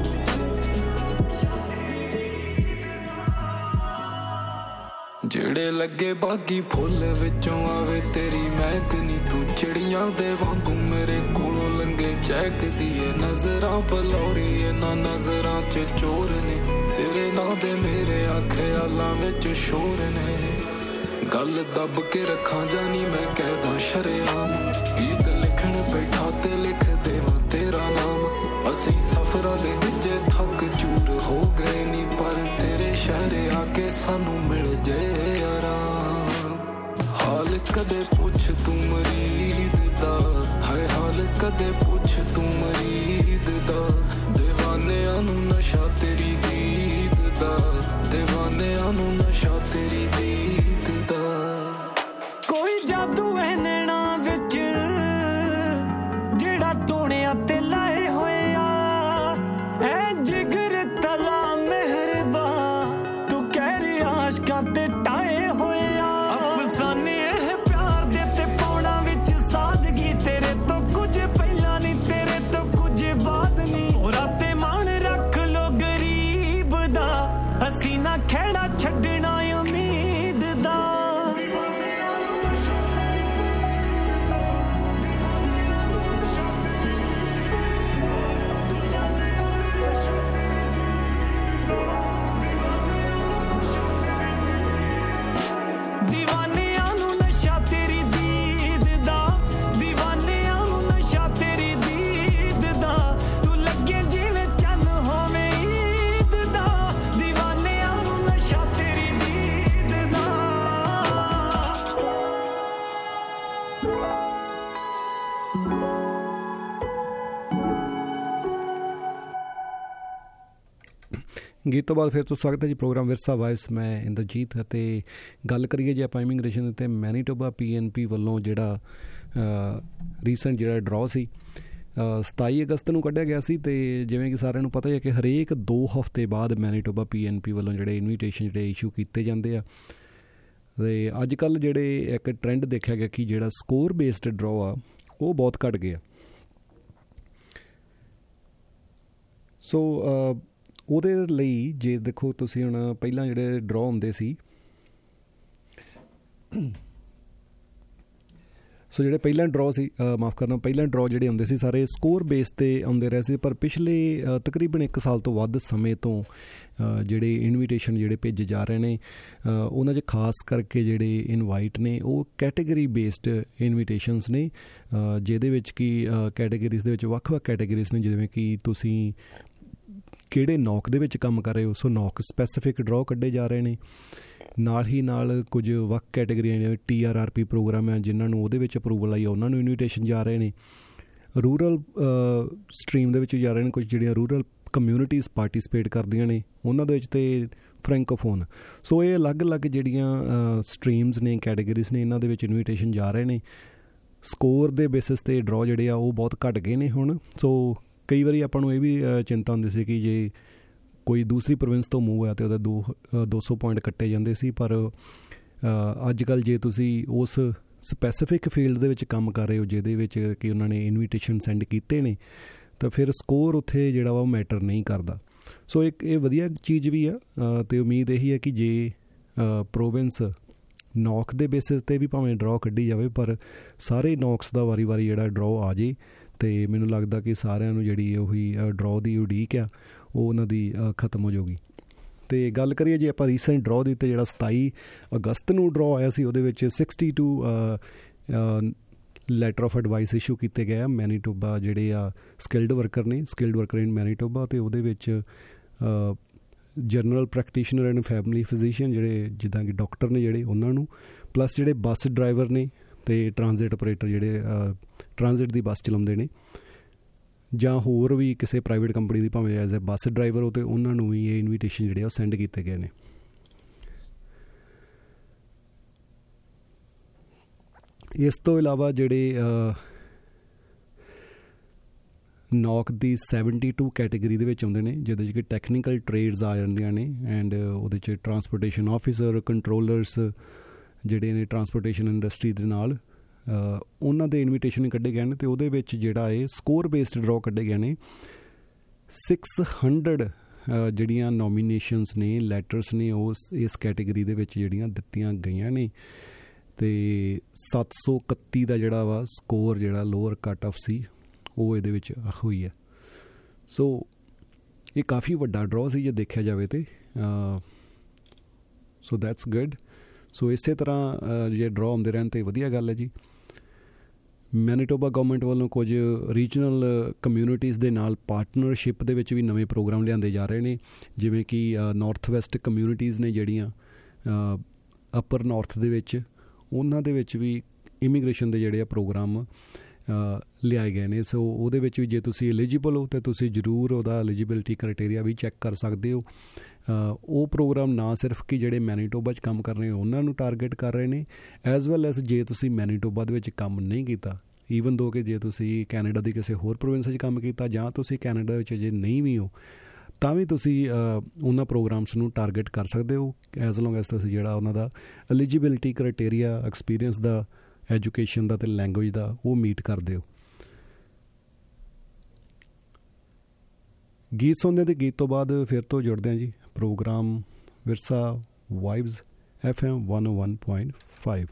ਜਿਹੜੇ ਲੱਗੇ ਬਾਗੀ ਫੁੱਲ ਵਿੱਚੋਂ ਆਵੇ ਤੇਰੀ ਮਹਿਕ ਨੀ ਤੂੰ ਚਿੜੀਆਂ ਦੇ ਵਾਂਗੂ ਮੇਰੇ ਕੋਲੋਂ ਲੰਘੇ ਚਹਿਕਦੀ ਏ ਨਜ਼ਰਾਂ ਬਲੌਰੀ ਇਹਨਾਂ ਨਜ਼ਰਾਂ 'ਚ ਚੋਰ ਨੇ ਤੇਰੇ ਨਾਂ ਦੇ ਮੇਰੇ ਖਿਆਲਾਂ ਵਿੱਚ ਸ਼ੋਰ ਨੇ ਗੱਲ ਦੱਬ ਕੇ ਰੱਖਾਂ ਜਾਨੀ ਮੈਂ ਕਹਿਦਾ ਸ਼ਰੇਆਮ ਗੀਤ ਲਿਖਣ ਬੈਠਾ ਤੇ ਲਿਖ ਦੇਵਾਂ ਤੇਰਾ ਨਾਮ ਅਸੀਂ ਸਫ਼ਰਾਂ ਦੇ ਵਿੱਚ ਥੱਕ ਚੂਰ ਹੋ ਗਏ ਨੀ ਪਰ ਤੇਰੇ ਸ਼ਹਿਰ ਆ ਕੇ ਸਾਨੂੰ ਮਿਲ ਜੇ ਆਰਾਮ ਹਾਲ ਕਦੇ ਪੁੱਛ ਤੂੰ ਮਰੀਦ ਦਾ ਹਾਏ ਹਾਲ ਕਦੇ ਪੁੱਛ ਤੂੰ ਮਰੀਦ ਦਾ دیਵਾਨਿਆਂ ਨੂੰ ਨਸ਼ਾ ਤੇਰੀ ਦੀਦ ਦਾ دیਵਾਨਿਆਂ ਨੂੰ ਨਸ਼ਾ ਤੇਰੀ ਦੀਦ ਦਾ ਕੋਈ ਜਾਦੂ ਹੈ ਨੈਣਾਂ ਵਿੱਚ ਜਿਹੜਾ ਟੋਣਿਆਂ ਤੇ ਲਾਏ ਹੋਇਆ ਐ ਜਿਗਰ ਤਲਾ ਮਿਹਰਬਾ ਤੂੰ ਕਹਿ ਰਿਹਾ ਆਸ਼ਕਾਂ ਤੇ ਟਾਏ ਹੋਇਆ ਅਫਸਾਨੇ ਇਹ ਪਿਆਰ ਦੇ ਤੇ ਪੌੜਾਂ ਵਿੱਚ ਸਾਦਗੀ ਤੇਰੇ ਤੋਂ ਕੁਝ ਪਹਿਲਾਂ ਨਹੀਂ ਤੇਰੇ ਤੋਂ ਕੁਝ ਬਾਅਦ ਨਹੀਂ ਹੋਰਾਂ ਤੇ ਮਾਣ ਰੱਖ ਲੋ ਗਰੀਬ ਦਾ ਅਸੀਂ ਨਾ ਖਹਿੜਾ ਛੱਡਣਾ ਉਮੀਦ ਦਾ ਦੀਵਾਨਿਆਂ ਨੂੰ ਨਸ਼ਾ ਤੇਰੀ ਦੀਦ ਦਾ ਦੀਵਾਨਿਆਂ ਨੂੰ ਨਸ਼ਾ ਤੇਰੀ ਦੀਦ ਦਾ ਤੂੰ ਲੱਗੇ ਜਿਵੇਂ ਚੰਨ ਹੋਵੇ ਈਦ ਦਾ ਦੀਵਾਨਿਆਂ ਨੂੰ ਨਸ਼ਾ ਤੇਰੀ ਦੀਦ ਦਾ ਗੀਤ ਤੋਂ ਬਾਅਦ ਫਿਰ ਤੋਂ ਸਵਾਗਤ ਹੈ ਜੀ ਪ੍ਰੋਗਰਾਮ ਵਿਰਸਾ ਵਾਈਬਸ ਮੈਂ ਇੰਦਰਜੀਤ ਅਤੇ ਗੱਲ ਕਰੀਏ ਜੇ ਆਪਾਂ ਇਮੀਗ੍ਰੇਸ਼ਨ ਅਤੇ ਮੈਨੀਟੋਬਾ PNP ਵੱਲੋਂ ਜਿਹੜਾ ਰੀਸੈਂਟ ਜਿਹੜਾ ਡਰਾਅ ਸੀ 27 ਅਗਸਤ ਨੂੰ ਕੱਢਿਆ ਗਿਆ ਸੀ ਅਤੇ ਜਿਵੇਂ ਕਿ ਸਾਰਿਆਂ ਨੂੰ ਪਤਾ ਹੀ ਹੈ ਕਿ ਹਰੇਕ 2 ਹਫ਼ਤੇ ਬਾਅਦ ਮੈਨੀਟੋਬਾ PNP ਵੱਲੋਂ ਜਿਹੜੇ ਇਨਵੀਟੇਸ਼ਨ ਜਿਹੜੇ ਇਸ਼ੂ ਕੀਤੇ ਜਾਂਦੇ ਆ ਅਤੇ ਅੱਜ ਕੱਲ੍ਹ ਜਿਹੜੇ ਇੱਕ ਟਰੈਂਡ ਦੇਖਿਆ ਗਿਆ ਕਿ ਜਿਹੜਾ ਸਕੋਰ ਬੇਸਡ ਡਰਾਅ ਆ ਉਹ ਬਹੁਤ ਘੱਟ ਗਿਆ ਸੋ ਉਹਦੇ ਲਈ ਜੇ ਦੇਖੋ ਤੁਸੀਂ ਹੁਣ ਪਹਿਲਾਂ ਜਿਹੜੇ ਡਰਾਅ ਹੁੰਦੇ ਸੀ ਸੋ ਜਿਹੜੇ ਪਹਿਲਾਂ ਡਰਾਅ ਸੀ ਮਾਫ਼ ਕਰਨਾ ਪਹਿਲਾਂ ਡਰਾਅ ਜਿਹੜੇ ਹੁੰਦੇ ਸੀ ਸਾਰੇ ਸਕੋਰ ਬੇਸ 'ਤੇ ਆਉਂਦੇ ਰਹੇ ਸੀ ਪਰ ਪਿਛਲੇ ਤਕਰੀਬਨ 1 ਸਾਲ ਤੋਂ ਵੱਧ ਸਮੇਂ ਤੋਂ ਜਿਹੜੇ ਇਨਵੀਟੇਸ਼ਨ ਜਿਹੜੇ ਭੇਜੇ ਜਾ ਰਹੇ ਨੇ ਉਹਨਾਂ 'ਚ ਖਾਸ ਕਰਕੇ ਜਿਹੜੇ ਇਨਵਾਈਟ ਨੇ ਉਹ ਕੈਟੇਗਰੀ ਬੇਸਡ ਇਨਵੀਟੇਸ਼ਨਸ ਨੇ ਜਿਹਦੇ ਵਿੱਚ ਕਿ ਕੈਟੇਗਰੀਜ਼ ਦੇ ਵਿੱਚ ਵੱਖ-ਵੱਖ ਕੈਟੇਗਰੀਜ਼ ਨੇ ਜਿਵੇਂ ਕਿ ਤੁਸੀਂ ਕਿਹੜੇ ਨੌਕ ਦੇ ਵਿੱਚ ਕੰਮ ਕਰ ਰਹੇ ਹੋ ਸੋ ਨੌਕ ਸਪੈਸੀਫਿਕ ਡਰਾਅ ਕੱਢੇ ਜਾ ਰਹੇ ਨੇ ਨਾਲ ਹੀ ਨਾਲ ਕੁਝ ਵੱਖ ਕੈਟੇਗਰੀਆਂ ਜਿਵੇਂ TRRP ਪ੍ਰੋਗਰਾਮ ਹੈ ਜਿਨ੍ਹਾਂ ਨੂੰ ਉਹਦੇ ਵਿੱਚ ਅਪਰੂਵਲ ਆਈ ਉਹਨਾਂ ਨੂੰ ਇਨਵੀਟੇਸ਼ਨ ਜਾ ਰਹੇ ਨੇ ਰੂਰਲ ਸਟਰੀਮ ਦੇ ਵਿੱਚ ਜਾ ਰਹੇ ਨੇ ਕੁਝ ਜਿਹੜੀਆਂ ਰੂਰਲ ਕਮਿਊਨਿਟੀਜ਼ ਪਾਰਟੀਸਪੇਟ ਕਰਦੀਆਂ ਨੇ ਉਹਨਾਂ ਦੇ ਵਿੱਚ ਅਤੇ ਫਰੈਂਕੋਫੋਨ ਸੋ ਇਹ ਅਲੱਗ-ਅਲੱਗ ਜਿਹੜੀਆਂ ਸਟਰੀਮਸ ਨੇ ਕੈਟੇਗਰੀਜ਼ ਨੇ ਇਹਨਾਂ ਦੇ ਵਿੱਚ ਇਨਵੀਟੇਸ਼ਨ ਜਾ ਰਹੇ ਨੇ ਸਕੋਰ ਦੇ ਬੇਸਿਸ 'ਤੇ ਡਰਾਅ ਜਿਹੜੇ ਆ ਉਹ ਬਹੁਤ ਘੱਟ ਗਏ ਨੇ ਹੁਣ ਸੋ ਕਈ ਵਾਰੀ ਆਪਾਂ ਨੂੰ ਇਹ ਵੀ ਚਿੰਤਾ ਹੁੰਦੀ ਸੀ ਕਿ ਜੇ ਕੋਈ ਦੂਸਰੀ ਪ੍ਰੋਵਿੰਸ ਤੋਂ ਮੂਵ ਹੋਇਆ ਅਤੇ ਉਹਦੇ 200 ਪੁਆਇੰਟ ਕੱਟੇ ਜਾਂਦੇ ਸੀ ਪਰ ਅੱਜ ਕੱਲ੍ਹ ਜੇ ਤੁਸੀਂ ਉਸ ਸਪੈਸੀਫਿਕ ਫੀਲਡ ਦੇ ਵਿੱਚ ਕੰਮ ਕਰ ਰਹੇ ਹੋ ਜਿਹਦੇ ਵਿੱਚ ਕਿ ਉਹਨਾਂ ਨੇ ਇਨਵੀਟੇਸ਼ਨ ਸੈਂਡ ਕੀਤੇ ਨੇ ਤਾਂ ਫਿਰ ਸਕੋਰ ਉੱਥੇ ਜਿਹੜਾ ਵਾ ਉਹ ਮੈਟਰ ਨਹੀਂ ਕਰਦਾ ਸੋ ਇੱਕ ਇਹ ਵਧੀਆ ਚੀਜ਼ ਵੀ ਆ ਅਤੇ ਉਮੀਦ ਇਹੀ ਹੈ ਕਿ ਜੇ ਪ੍ਰੋਵਿੰਸ ਨੌਕ ਦੇ ਬੇਸਿਸ 'ਤੇ ਵੀ ਭਾਵੇਂ ਡਰਾਅ ਕੱਢੀ ਜਾਵੇ ਪਰ ਸਾਰੇ ਨੌਕਸ ਦਾ ਵਾਰੀ ਜਿਹੜਾ ਡਰਾਅ ਆ ਜੇ ਅਤੇ ਮੈਨੂੰ ਲੱਗਦਾ ਕਿ ਸਾਰਿਆਂ ਨੂੰ ਜਿਹੜੀ ਉਹੀ ਡਰਾਅ ਦੀ ਉਡੀਕ ਆ ਉਹ ਉਹਨਾਂ ਦੀ ਖਤਮ ਹੋ ਜਾਊਗੀ ਅਤੇ ਗੱਲ ਕਰੀਏ ਜੇ ਆਪਾਂ ਰੀਸੈਂਟ ਡਰਾਅ ਦੀ ਅਤੇ ਜਿਹੜਾ 27 ਅਗਸਤ ਨੂੰ ਡਰਾਅ ਆਇਆ ਸੀ ਉਹਦੇ ਵਿੱਚ 62 ਲੈਟਰ ਆਫ ਐਡਵਾਈਸ ਇਸ਼ੂ ਕੀਤੇ ਗਏ ਆ ਮੈਨੀਟੋਬਾ ਜਿਹੜੇ ਆ ਸਕਿਲਡ ਵਰਕਰ ਇਨ ਮੈਨੀਟੋਬਾ ਅਤੇ ਉਹਦੇ ਵਿੱਚ general practitioner and family physician ਜਿਹੜੇ ਜਿੱਦਾਂ ਕਿ ਡਾਕਟਰ ਨੇ ਜਿਹੜੇ ਉਹਨਾਂ ਨੂੰ ਪਲੱਸ ਜਿਹੜੇ ਬੱਸ ਡਰਾਈਵਰ ਨੇ ਅਤੇ ਟਰਾਂਜ਼ਿਟ ਆਪਰੇਟਰ ਜਿਹੜੇ ਟਰਾਂਜ਼ਿਟ ਦੀ ਬੱਸ ਚਲਾਉਂਦੇ ਨੇ ਜਾਂ ਹੋਰ ਵੀ ਕਿਸੇ ਪ੍ਰਾਈਵੇਟ ਕੰਪਨੀ ਦੀ ਭਾਵੇਂ ਐਜ਼ ਏ ਬੱਸ ਡਰਾਈਵਰ ਹੋ, ਅਤੇ ਉਹਨਾਂ ਨੂੰ ਵੀ ਇਹ ਇਨਵੀਟੇਸ਼ਨ ਜਿਹੜੇ ਉਹ ਸੈਂਡ ਕੀਤੇ ਗਏ ਨੇ। ਇਸ ਤੋਂ ਇਲਾਵਾ ਜਿਹੜੇ ਨੌਕ ਦੀ 72 ਕੈਟੇਗਰੀ ਦੇ ਵਿੱਚ ਆਉਂਦੇ ਨੇ, ਜਿਹਦੇ 'ਚ ਕਿ ਟੈਕਨੀਕਲ ਟ੍ਰੇਡਸ ਆ ਜਾਂਦੀਆਂ ਨੇ, ਐਂਡ ਉਹਦੇ 'ਚ ਟਰਾਂਸਪੋਰਟੇਸ਼ਨ ਆਫਿਸਰ, ਕੰਟਰੋਲਰਸ ਜਿਹੜੇ ਨੇ ਟਰਾਂਸਪੋਰਟੇਸ਼ਨ ਇੰਡਸਟਰੀ ਦੇ ਨਾਲ, ਉਹਨਾਂ ਦੇ ਇਨਵੀਟੇਸ਼ਨ ਕੱਢੇ ਗਏ ਨੇ। ਅਤੇ ਉਹਦੇ ਵਿੱਚ ਜਿਹੜਾ ਇਹ ਸਕੋਰ ਬੇਸਡ ਡਰਾਅ ਕੱਢੇ ਗਏ ਨੇ। 600 ਜਿਹੜੀਆਂ ਨੋਮੀਨੇਸ਼ਨਸ ਨੇ, ਲੈਟਰਸ ਨੇ, ਉਹ ਇਸ ਕੈਟੇਗਰੀ ਦੇ ਵਿੱਚ ਜਿਹੜੀਆਂ ਦਿੱਤੀਆਂ ਗਈਆਂ ਨੇ, ਅਤੇ 731 ਦਾ ਜਿਹੜਾ ਵਾ ਸਕੋਰ ਜਿਹੜਾ ਲੋਅਰ ਕੱਟ ਆਫ ਸੀ ਉਹ ਇਹਦੇ ਵਿੱਚ ਹੋਈ ਹੈ। ਸੋ ਇਹ ਕਾਫੀ ਵੱਡਾ ਡਰਾਅ ਸੀ ਜੇ ਦੇਖਿਆ ਜਾਵੇ ਤਾਂ। So that's good. ਸੋ ਇਸੇ ਤਰ੍ਹਾਂ ਜੇ ਡਰਾਅ ਹੁੰਦੇ ਰਹਿਣ ਤਾਂ ਵਧੀਆ ਗੱਲ ਹੈ ਜੀ। ਮੈਨੀਟੋਬਾ ਗੌਰਮੈਂਟ ਵੱਲੋਂ ਕੁਝ ਰੀਜਨਲ ਕਮਿਊਨਿਟੀਜ਼ ਦੇ ਨਾਲ ਪਾਰਟਨਰਸ਼ਿਪ ਦੇ ਵਿੱਚ ਵੀ ਨਵੇਂ ਪ੍ਰੋਗਰਾਮ ਲਿਆਂਦੇ ਜਾ ਰਹੇ ਨੇ, ਜਿਵੇਂ ਕਿ ਨੌਰਥ ਵੈਸਟ ਕਮਿਊਨਿਟੀਜ਼ ਨੇ ਜਿਹੜੀਆਂ ਅਪਰ ਨੌਰਥ ਦੇ ਵਿੱਚ, ਉਹਨਾਂ ਦੇ ਵਿੱਚ ਵੀ ਇਮੀਗ੍ਰੇਸ਼ਨ ਦੇ ਜਿਹੜੇ ਆ ਪ੍ਰੋਗਰਾਮ ਲਿਆਏ ਗਏ ਨੇ। ਸੋ ਉਹਦੇ ਵਿੱਚ ਵੀ ਜੇ ਤੁਸੀਂ ਐਲੀਜੀਬਲ ਹੋ ਤਾਂ ਤੁਸੀਂ ਜ਼ਰੂਰ ਉਹਦਾ ਐਲੀਜੀਬਿਲਿਟੀ ਕ੍ਰਾਈਟੇਰੀਆ ਵੀ ਚੈੱਕ ਕਰ ਸਕਦੇ ਹੋ। ਉਹ ਪ੍ਰੋਗਰਾਮ ਨਾ ਸਿਰਫ ਕਿ ਜਿਹੜੇ ਮੈਨੀਟੋਬਾ 'ਚ ਕੰਮ ਕਰ ਰਹੇ ਉਹਨਾਂ ਨੂੰ ਟਾਰਗੇਟ ਕਰ ਰਹੇ ਨੇ, ਐਜ਼ ਵੈਲ ਐਜ਼ ਜੇ ਤੁਸੀਂ ਮੈਨੀਟੋਬਾ ਦੇ ਵਿੱਚ ਕੰਮ ਨਹੀਂ ਕੀਤਾ, ਈਵਨ ਦੋ ਕਿ ਜੇ ਤੁਸੀਂ ਕੈਨੇਡਾ ਦੀ ਕਿਸੇ ਹੋਰ ਪ੍ਰੋਵਿੰਸ 'ਚ ਕੰਮ ਕੀਤਾ ਜਾਂ ਤੁਸੀਂ ਕੈਨੇਡਾ ਵਿੱਚ ਜੇ ਨਹੀਂ ਵੀ ਹੋ, ਤਾਂ ਵੀ ਤੁਸੀਂ ਉਹਨਾਂ ਪ੍ਰੋਗਰਾਮਸ ਨੂੰ ਟਾਰਗੇਟ ਕਰ ਸਕਦੇ ਹੋ, ਐਜ਼ ਲੌਂਗ ਐਜ਼ ਤੁਸੀਂ ਜਿਹੜਾ ਉਹਨਾਂ ਦਾ ਐਲੀਜੀਬਿਲਿਟੀ ਕ੍ਰਾਈਟੇਰੀਆ, ਐਕਸਪੀਰੀਅੰਸ ਦਾ, ਐਜੂਕੇਸ਼ਨ ਦਾ ਅਤੇ ਲੈਂਗੁਏਜ ਦਾ ਉਹ ਮੀਟ ਕਰਦੇ ਹੋ। ਗੀਤ ਸੁਣਦੇ ਅਤੇ ਗੀਤ ਤੋਂ ਬਾਅਦ ਫਿਰ ਤੋਂ ਜੁੜਦੇ ਹਾਂ ਜੀ ਪ੍ਰੋਗਰਾਮ ਵਿਰਸਾ ਵਾਈਬਸ FM 101.5।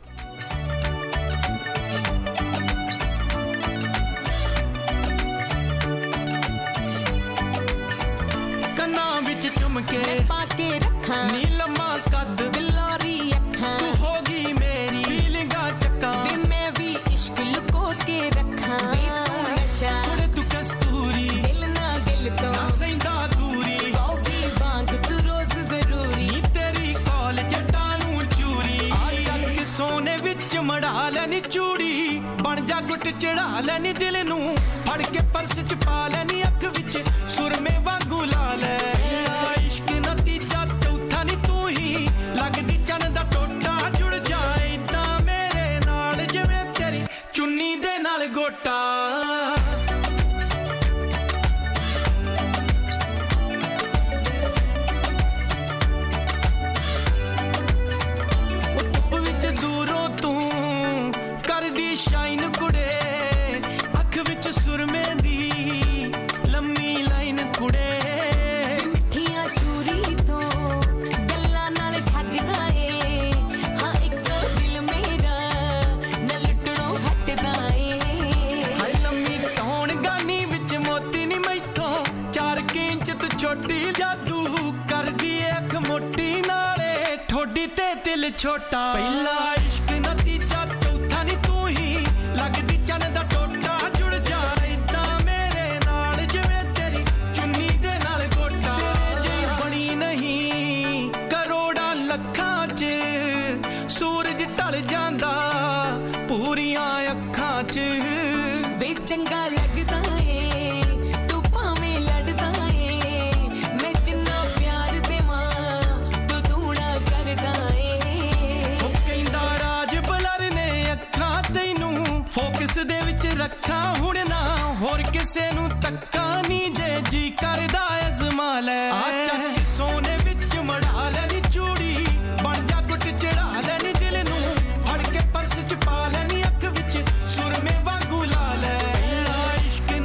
ਕੰਨਾਂ ਵਿੱਚ ਚੁੰਮ ਕੇ ਪਾ ਕੇ ਰੱਖਾਂ ਨੀ ਲੰਮਾ ਕੱਦ ਬਿਲੋਰੀ ਅੱਖਾਂ, ਤੂੰ ਹੋ ਗਈ ਮੇਰੀ ਫੀਲਿੰਗਾਂ ਚੱਕਾਂ ਵੇ ਮੈਂ ਵੀ ਇਸ਼ਕ ਲੁਕੋ ਕੇ ਰੱਖਾਂ ਵੇ ਤੂੰ ਨਸ਼ਾ ਕੁੜੇ ਤੂੰ ਕਸਤੂਰੀ ਦਿਲ ਨਾ ਦਿਲ ਤੋਂ ਨਾ ਸੈਂਦਾ ਦੂਰੀ ਕੌਫੀ ਵਾਂਗ ਤੂੰ ਰੋਜ਼ ਜ਼ਰੂਰੀ ਨੀ ਤੇਰੀ ਕਾਲ ਜੱਟਾਂ ਨੂੰ ਚੂਰੀ ਆ ਚੱਲ ਕੇ ਸੋਨੇ ਵਿੱਚ ਮੜਾ ਲੈਨੀ ਚੂੜੀ ਬਣ ਜਾ ਗੁੱਟ ਚੜਾ ਲੈਨੀ ਦਿਲ ਨੂੰ ਫੜ ਕੇ ਪਰਸ ਚ ਪਾ ਲੈਨੀ ਅੱਖ ਵਿੱਚ ਸੁਰਮੇ ਵਾਂਗੂ ਲਾ ਲੈ ਇਸ਼ਕ ਨਤੀਜਾ ਚੌਥਾ ਨੀ ਤੂੰ ਹੀ ਲੱਗਦੀ ਚੰਨ ਦਾ ਟੋਟਾ ਜੁੜ ਜਾਏ ਤਾਂ ਮੇਰੇ ਨਾਲ ਜਿਵੇਂ ਤੇਰੀ ਚੁੰਨੀ ਦੇ ਨਾਲ ਗੋਟਾ ਧੁੱਪ ਵਿੱਚ ਦੂਰੋਂ ਤੂੰ ਕਰਦੀ ਸ਼ਾਈਨ ਕੁੜੇ ਅੱਖ ਵਿੱਚ ਸੁਰਮੇ ਦੀ ਲੰਮੀ ਲਾਈਨ ਕੁੜੇ ਮਿੱਠੀਆਂ ਚੂਰੀ ਤੋਂ ਗੱਲਾਂ ਨਾਲ ਠੱਗਦਾ ਏ ਹਾਂ ਇੱਕ ਦਿਲ ਮੇਰਾ ਨਾ ਲੁੱਟਣੋਂ ਹਟਦਾ ਏ ਹਾਏ ਲੰਮੀ ਟੌਣ ਗਾਨੀ ਵਿੱਚ ਮੋਤੀ ਨੀ ਮੈਥੋਂ 4 ਇੰਚ ਤੂੰ ਛੋਟੀ ਜਾਦੂ ਕਰਦੀ ਏ ਅੱਖ ਮੋਟੀ ਨਾਲੇ ਠੋਡੀ ਤੇ ਦਿਲ ਛੋਟਾ ਪਹਿਲਾ ਇਸ਼ਕ ਨਤੀਜਾ ਚੌਥਾ ਨੀ ਤੂੰ ਹੀ ਲੱਗਦੀ ਚੰਨ ਦਾ ਟੋਟਾ ਜੁੜ ਜਾਏ ਤਾਂ ਮੇਰੇ ਨਾਲ ਜਿਵੇਂ ਤੇਰੀ ਚੁੰਨੀ ਦੇ ਨਾਲ ਗੋਟਾ ਤੇਰੇ ਜਿਹੀ ਬਣੀ ਨਹੀਂ ਕਰੋੜਾਂ ਲੱਖਾਂ 'ਚ ਸੂਰਜ ਢਲ ਜਾਂਦਾ ਪੂਰੀਆਂ ਅੱਖਾਂ 'ਚ ਵੇ ਚੰਗਾ ਲੱਗਦਾ ਏ ਤੂੰ ਭਾਵੇਂ ਲੜਦਾ ਏ ਮੈਂ ਜਿੰਨਾ ਪਿਆਰ ਦੇਵਾਂ ਤੂੰ ਦੂਣਾ ਕਰਦਾ ਏ ਉਹ ਕਹਿੰਦਾ ਰਾਜ ਬਲਰ ਨੇ ਅੱਖਾਂ ਤੈਨੂੰ ਫੋਕਸ ਦੇ ਵਿੱਚ ਰੱਖਾਂ ਹੁਣ ਨਾ ਹੋਰ ਕਿਸੇ ਨੂੰ ਤੱਕਾਂ ਨੀ ਜੇ ਜੀ ਕਰਦਾ ਅਜ਼ਮਾ ਲੈ ਆ ਚੱਕ ਸੋਨੇ ਵਿੱਚ ਮੜਾ ਲੈਨੀ ਚੂੜੀ ਬਣ ਜਾ ਗੁੱਟ ਚੜਾ ਲੈਨੀ ਦਿਲ ਨੂੰ ਫੜ ਕੇ ਪਰਸ ਚ ਪਾ ਲੈਨੀ ਅੱਖ ਵਿੱਚ ਸੁਰਮੇ ਵਾਂਗੂ ਲਾ ਲੈ ਇਸ਼ਕ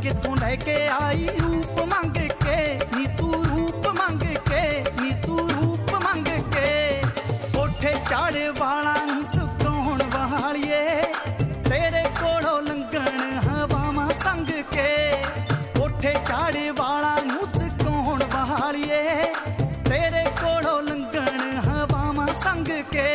ਕਿੱਥੋਂ ਲੈ ਕੇ ਆਈ ਰੂਪ ਮੰਗ ਕੇ ਨੀ ਤੂੰ ਰੂਪ ਮੰਗ ਕੇ ਨੀ ਤੂੰ ਰੂਪ ਮੰਗ ਕੇ ਕੋਠੇ ਚਾੜੇ ਵਾਲਾਂ ਨੂੰ ਸੁਕਾਉਣ ਵਾਲੀਏ ਤੇਰੇ ਕੋਲੋਂ ਲੰਘਣ ਹਵਾਵਾਂ ਸੰਗ ਕੇ ਕੋਠੇ ਚਾੜੇ ਵਾਲਾਂ ਨੂੰ ਸੁਕਾਉਣ ਵਾਲੀਏ ਤੇਰੇ ਕੋਲੋਂ ਲੰਘਣ ਹਵਾਵਾਂ ਸੰਗ ਕੇ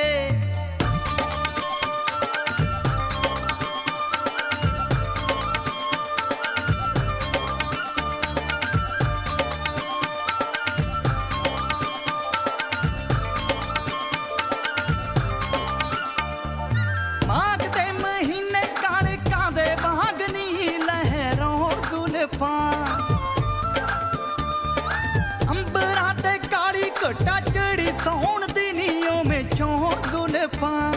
ਅੰਬਰਾਂ ਤੇ ਕਾਲੀ ਘਟਾ ਚੜੀ ਸੌਣ ਦੀ ਨੀਓ ਮੇਚੋਂ ਜ਼ੁਲਫਾਂ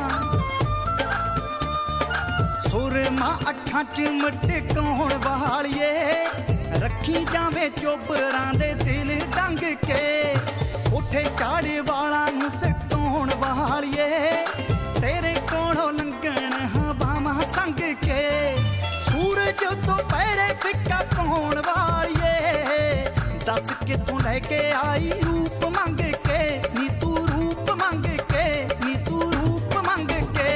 ਸੁਰਮਾ ਅੱਖਾਂ ਚ ਮਟਕਾਉਣ ਵਾਲੀਏ ਰੱਖੀ ਜਾਵੇਂ ਚੋਬਰਾਂ ਦੇ ਦਿਲ ਡੰਗ ਕੇ ਉੱਠੇ ਚਾੜੇ ਵਾਲਾਂ ਨੂੰ ਸਕਾਉਣ ਵਾਲੀਏ ਤੇਰੇ ਕੋਲੋਂ ਲੰਘਣ ਹਵਾਵਾਂ ਸੰਗ ਕੇ ਸੂਰਜ ਤੋਂ ਪਹਿਰੇ ਫਿੱਕਾ ਪਾਉਣ ਵਾਲੀਏ ਦੱਸ ਕਿੱਥੋਂ ਲੈ ਕੇ ਆਈ ਰੂਪ ਮੰਗ ਕੇ ਨੀ ਤੂੰ ਰੂਪ ਮੰਗ ਕੇ ਨੀ ਤੂੰ ਰੂਪ ਮੰਗ ਕੇ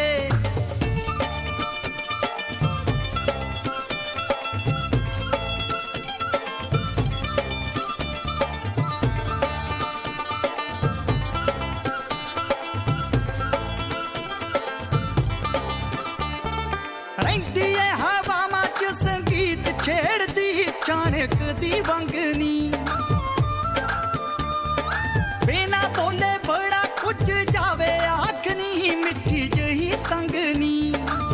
ਰਹਿੰਦੀ ਏ ਹਵਾਵਾਂ ਚ ਸੰਗੀਤ ਛੇੜਦੀ ਚਾਣਕ ਦੀ ਵੰਗਨੀ ਬਿਨਾ ਬੋਲੇ ਬੜਾ ਕੁਝ ਜਾਵੇ ਆਖਨੀ ਮਿੱਠੀ ਜਹੀ ਸੰਗਨੀ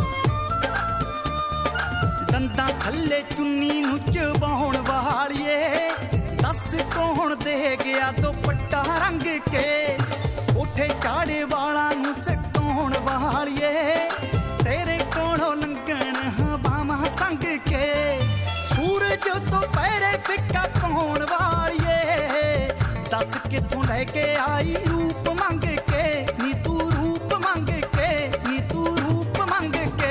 ਦੰਦਾਂ ਥੱਲੇ ਚੁੰਨੀ ਨੂੰ ਚਬਾਉਣ ਵਾਲੀਏ ਦੱਸ ਕੌਣ ਦੇ ਗਿਆ ਦੁਪੱਟਾ ਰੰਗ ਕੇ ਉੱਠੇ ਚਾੜੇ ਵਾਲਾਂ ਨੂੰ ਸਕਾਉਣ ਵਾਲੀਏ ਤੇਰੇ ਕੋਲੋਂ ਲੰਘਣ ਹਵਾਵਾਂ ਸੰਗ ਕੇ ਸੂਰਜ ਤੋਂ ਪਹਿਰੇ ਫਿੱਕਾ ਪਾਉਣ ਵਾਲੀਏ ਦੱਸ ਕਿੱਥੋਂ ਲੈ ਕੇ ਆਈ ਰੂਪ ਮੰਗ ਕੇ ਨੀ ਤੂੰ ਰੂਪ ਮੰਗ ਕੇ ਨੀ ਤੂੰ ਰੂਪ ਮੰਗ ਕੇ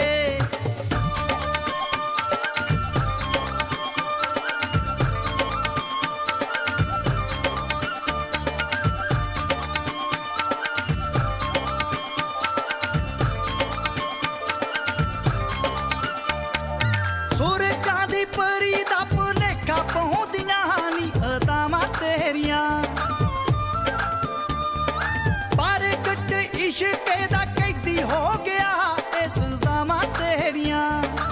ਸੁਰਗਾਂ ਦੀ ਪਰੀ ਦਾ ਭੁਲੇਖਾ ਪਾਉਂਦੀਆਂ ਨੀ ਅਦਾਵਾਂ ਤੇਰੀਆਂ ਪਰ ਕੱਟ ਇਸ਼ਕੇ ਦਾ ਕੈਦੀ ਹੋ ਗਿਆ ਇਹ ਸਜ਼ਾਵਾਂ ਤੇਰੀਆਂ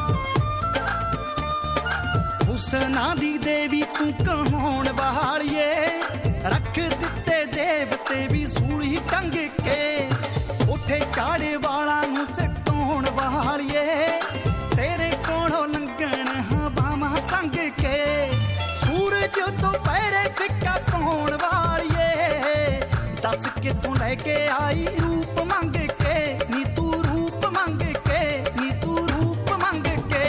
ਹੁਸਨਾਂ ਦੀ ਦੇਵੀ ਤੂੰ ਕਹਾਉਣ ਵਾਲੀਏ ਰੱਖ ਦਿੱਤੇ ਦੇਵਤੇ ਵੀ ਸੂਲੀ ਟੰਗ ਕੇ ਉੱਠੇ ਚਾੜੇ ਵਾਲਾਂ ਨੂੰ ਸਕਾਉਣ ਵਾਲੀਏ ਤੇਰੇ ਕੋਲੋਂ ਲੰਘਣ ਹਵਾਵਾਂ ਸੰਗ ਕੇ ਸੂਰਜ ਤੋਂ ਪਹਿਰੇ ਫਿੱਕਾ ਪਾਉਣ ਵਾਲੀਏ ਦੱਸ ਕਿੱਥੋਂ ਲੈ ਕੇ ਆਈ ਰੂਪ ਮੰਗ ਕੇ ਨੀ ਤੂੰ ਰੂਪ ਮੰਗ ਕੇ ਨੀ ਤੂੰ ਰੂਪ ਮੰਗ ਕੇ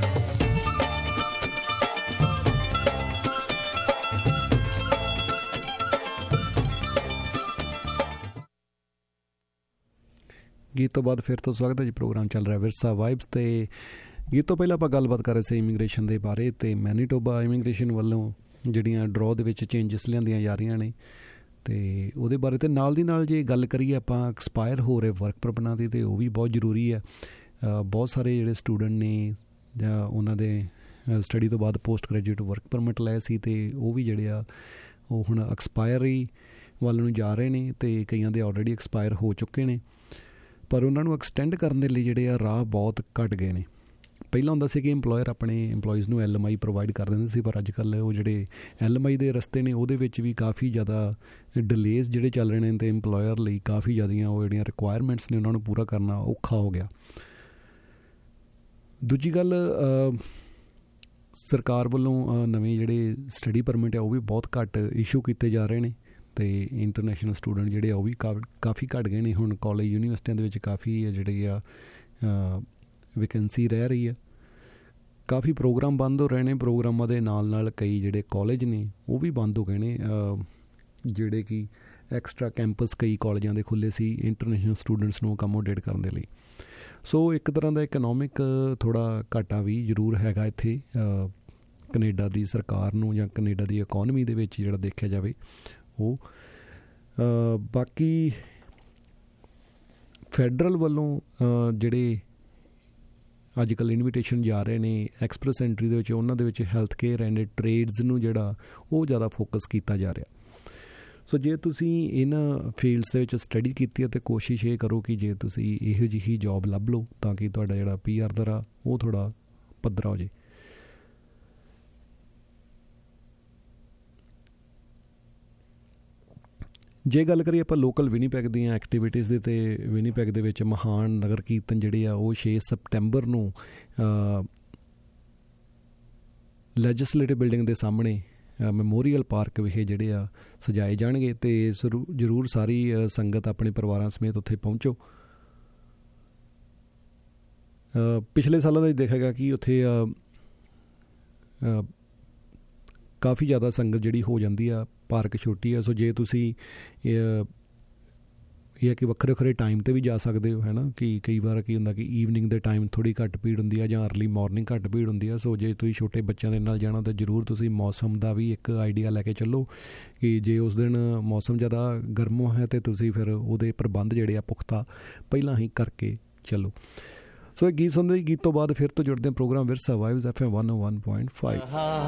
ਗੀਤ ਤੋਂ ਬਾਅਦ ਫਿਰ ਤੋਂ ਸਵਾਗਤ ਹੈ ਜੀ। ਪ੍ਰੋਗਰਾਮ ਚੱਲ ਰਿਹਾ ਵਿਰਸਾ ਵਾਈਬਸ ਤੇ ਗੀਤ ਤੋਂ ਪਹਿਲਾਂ ਆਪਾਂ ਗੱਲਬਾਤ ਕਰ ਰਹੇ ਸੀ ਇਮੀਗ੍ਰੇਸ਼ਨ ਦੇ ਬਾਰੇ ਤੇ ਮੈਨੀਟੋਬਾ ਇਮੀਗ੍ਰੇਸ਼ਨ ਵੱਲੋਂ ਜਿਹੜੀਆਂ ਡਰਾਅ ਦੇ ਵਿੱਚ ਚੇਂਜਸ ਲਿਆਂਦੀਆਂ ਜਾ ਰਹੀਆਂ ਨੇ ਤੇ ਉਹਦੇ ਬਾਰੇ ਤੇ ਨਾਲ ਦੀ ਨਾਲ ਜੇ ਗੱਲ ਕਰੀਏ ਆਪਾਂ ਐਕਸਪਾਇਰ ਹੋ ਰਹੇ ਵਰਕ ਪਰਮਿਟਾਂ ਦੀ ਤੇ ਉਹ ਵੀ ਬਹੁਤ ਜ਼ਰੂਰੀ ਹੈ। ਬਹੁਤ ਸਾਰੇ ਜਿਹੜੇ ਸਟੂਡੈਂਟ ਨੇ ਜਾਂ ਉਹਨਾਂ ਦੇ ਸਟੱਡੀ ਤੋਂ ਬਾਅਦ ਪੋਸਟ ਗ੍ਰੈਜੂਏਟ ਵਰਕ ਪਰਮਿਟ ਲਏ ਸੀ ਤੇ ਉਹ ਵੀ ਜਿਹੜੇ ਆ ਉਹ ਹੁਣ ਐਕਸਪਾਇਰੀ ਵੱਲ ਨੂੰ ਜਾ ਰਹੇ ਨੇ ਤੇ ਕਈਆਂ ਦੇ ਆਲਰੇਡੀ ਐਕਸਪਾਇਰ ਹੋ ਚੁੱਕੇ ਨੇ ਪਰ ਉਹਨਾਂ ਨੂੰ ਐਕਸਟੈਂਡ ਕਰਨ ਦੇ ਲਈ ਜਿਹੜੇ ਆ ਰਾਹ ਬਹੁਤ ਘੱਟ ਗਏ ਨੇ। ਪਹਿਲਾਂ ਹੁੰਦਾ ਸੀ ਕਿ ਇੰਪਲੋਇਰ ਆਪਣੇ ਇੰਪਲੋਈਜ਼ ਨੂੰ LMI ਪ੍ਰੋਵਾਈਡ ਕਰ ਦਿੰਦੇ ਸੀ ਪਰ ਅੱਜ ਕੱਲ੍ਹ ਉਹ ਜਿਹੜੇ LMI ਦੇ ਰਸਤੇ ਨੇ ਉਹਦੇ ਵਿੱਚ ਵੀ ਕਾਫੀ ਜ਼ਿਆਦਾ ਡਿਲੇਜ਼ ਜਿਹੜੇ ਚੱਲ ਰਹੇ ਨੇ ਅਤੇ ਇੰਪਲੋਇਰ ਲਈ ਕਾਫੀ ਜ਼ਿਆਦੀਆਂ ਉਹ ਜਿਹੜੀਆਂ ਰਿਕੁਆਇਰਮੈਂਟਸ ਨੇ ਉਹਨਾਂ ਨੂੰ ਪੂਰਾ ਕਰਨਾ ਔਖਾ ਹੋ ਗਿਆ। ਦੂਜੀ ਗੱਲ ਸਰਕਾਰ ਵੱਲੋਂ ਨਵੇਂ ਜਿਹੜੇ ਸਟੱਡੀ ਪਰਮਿਟ ਆ ਉਹ ਵੀ ਬਹੁਤ ਘੱਟ ਇਸ਼ੂ ਕੀਤੇ ਜਾ ਰਹੇ ਨੇ ਅਤੇ ਇੰਟਰਨੈਸ਼ਨਲ ਸਟੂਡੈਂਟ ਜਿਹੜੇ ਆ ਉਹ ਵੀ ਕਾਫੀ ਘੱਟ ਗਏ ਨੇ। ਹੁਣ ਕਾਲਜ ਯੂਨੀਵਰਸਿਟੀਆਂ ਦੇ ਵਿੱਚ ਕਾਫੀ ਜਿਹੜੇ ਆ ਵੈਕੈਂਸੀ ਰਹਿ ਰਹੀ ਆ। ਕਾਫੀ ਪ੍ਰੋਗਰਾਮ ਬੰਦ ਹੋ ਰਹੇ ਨੇ, ਪ੍ਰੋਗਰਾਮਾਂ ਦੇ ਨਾਲ ਨਾਲ ਕਈ ਜਿਹੜੇ ਕਾਲਜ ਨੇ ਉਹ ਵੀ ਬੰਦ ਹੋ ਗਏ ਨੇ ਜਿਹੜੇ ਕਿ ਐਕਸਟਰਾ ਕੈਂਪਸ ਕਈ ਕਾਲਜਾਂ ਦੇ ਖੁੱਲ੍ਹੇ ਸੀ ਇੰਟਰਨੈਸ਼ਨਲ ਸਟੂਡੈਂਟਸ ਨੂੰ ਅਕੋਮੋਡੇਟ ਕਰਨ ਦੇ ਲਈ। ਸੋ ਇੱਕ ਤਰ੍ਹਾਂ ਦਾ ਇਕਨੋਮਿਕ ਥੋੜ੍ਹਾ ਘਾਟਾ ਵੀ ਜ਼ਰੂਰ ਹੈਗਾ ਇੱਥੇ ਕੈਨੇਡਾ ਦੀ ਸਰਕਾਰ ਨੂੰ ਜਾਂ ਕੈਨੇਡਾ ਦੀ ਇਕੋਨਮੀ ਦੇ ਵਿੱਚ ਜਿਹੜਾ ਦੇਖਿਆ ਜਾਵੇ ਉਹ। ਬਾਕੀ ਫੈਡਰਲ ਵੱਲੋਂ ਜਿਹੜੇ ਅੱਜ ਕੱਲ੍ਹ ਇਨਵੀਟੇਸ਼ਨ ਜਾ ਰਹੇ ਨੇ ਐਕਸਪ੍ਰੈਸ ਐਂਟਰੀ ਦੇ ਵਿੱਚ, ਉਹਨਾਂ ਦੇ ਵਿੱਚ ਹੈਲਥ ਕੇਅਰ ਐਂਡ ਟ੍ਰੇਡਸ ਨੂੰ ਜਿਹੜਾ ਉਹ ਜ਼ਿਆਦਾ ਫੋਕਸ ਕੀਤਾ ਜਾ ਰਿਹਾ। ਸੋ ਜੇ ਤੁਸੀਂ ਇਹਨਾਂ ਫੀਲਡਸ ਦੇ ਵਿੱਚ ਸਟੱਡੀ ਕੀਤੀ ਹੈ ਤਾਂ ਕੋਸ਼ਿਸ਼ ਇਹ ਕਰੋ ਕਿ ਜੇ ਤੁਸੀਂ ਇਹੋ ਜਿਹੀ ਜੋਬ ਲੱਭ ਲਓ ਤਾਂ ਕਿ ਤੁਹਾਡਾ ਜਿਹੜਾ PR ਦਾ ਰਾ ਉਹ ਥੋੜ੍ਹਾ ਪੱਧਰਾ ਹੋ ਜਾਏ। ਜੇ ਗੱਲ ਕਰੀਏ ਆਪਾਂ ਲੋਕਲ ਵਿਨੀਪੈਗ ਦੀਆਂ ਐਕਟੀਵਿਟੀਜ਼ ਦੀ, ਤੇ ਵਿਨੀਪੈਗ ਦੇ ਵਿੱਚ ਮਹਾਨ ਨਗਰ ਕੀਰਤਨ ਜਿਹੜੇ ਆ ਉਹ 6 ਸਤੰਬਰ ਨੂੰ ਲੈਜਿਸਲੇਟਿਵ ਬਿਲਡਿੰਗ ਦੇ ਸਾਹਮਣੇ ਮੈਮੋਰੀਅਲ ਪਾਰਕ ਵਿਖੇ ਜਿਹੜੇ ਆ ਸਜਾਏ ਜਾਣਗੇ, ਅਤੇ ਜ਼ਰੂਰ ਸਾਰੀ ਸੰਗਤ ਆਪਣੇ ਪਰਿਵਾਰਾਂ ਸਮੇਤ ਉੱਥੇ ਪਹੁੰਚੋ। ਪਿਛਲੇ ਸਾਲਾਂ ਦਾ ਦੇਖੇਗਾ ਕਿ ਉੱਥੇ ਕਾਫੀ ਜ਼ਿਆਦਾ ਸੰਗਤ ਜਿਹੜੀ ਹੋ ਜਾਂਦੀ ਆ, ਪਾਰਕ ਛੋਟੀ ਆ। ਸੋ ਜੇ ਤੁਸੀਂ ਇਹ ਹੈ ਕਿ ਵੱਖਰੇ ਵੱਖਰੇ ਟਾਈਮ 'ਤੇ ਵੀ ਜਾ ਸਕਦੇ ਹੋ, ਹੈ ਨਾ, ਕਿ ਕਈ ਵਾਰ ਕੀ ਹੁੰਦਾ ਕਿ ਈਵਨਿੰਗ ਦੇ ਟਾਈਮ ਥੋੜ੍ਹੀ ਘੱਟ ਭੀੜ ਹੁੰਦੀ ਆ ਜਾਂ ਅਰਲੀ ਮੋਰਨਿੰਗ ਘੱਟ ਭੀੜ ਹੁੰਦੀ ਆ। ਸੋ ਜੇ ਤੁਸੀਂ ਛੋਟੇ ਬੱਚਿਆਂ ਦੇ ਨਾਲ ਜਾਣਾ ਤਾਂ ਜ਼ਰੂਰ ਤੁਸੀਂ ਮੌਸਮ ਦਾ ਵੀ ਇੱਕ ਆਈਡੀਆ ਲੈ ਕੇ ਚੱਲੋ ਕਿ ਜੇ ਉਸ ਦਿਨ ਮੌਸਮ ਜ਼ਿਆਦਾ ਗਰਮ ਹੈ ਤਾਂ ਤੁਸੀਂ ਫਿਰ ਉਹਦੇ ਪ੍ਰਬੰਧ ਜਿਹੜੇ ਆ ਪੁਖਤਾ ਪਹਿਲਾਂ ਹੀ ਕਰਕੇ ਚੱਲੋ। ਸੋ ਇਹ ਗੀਤ ਸੁਣਦੇ, ਗੀਤ ਤੋਂ ਬਾਅਦ ਫਿਰ ਤੋਂ ਜੁੜਦੇ ਹਾਂ ਪ੍ਰੋਗਰਾਮ ਵਿਰਸਾ ਵਾਈਬਸ FM 101.5।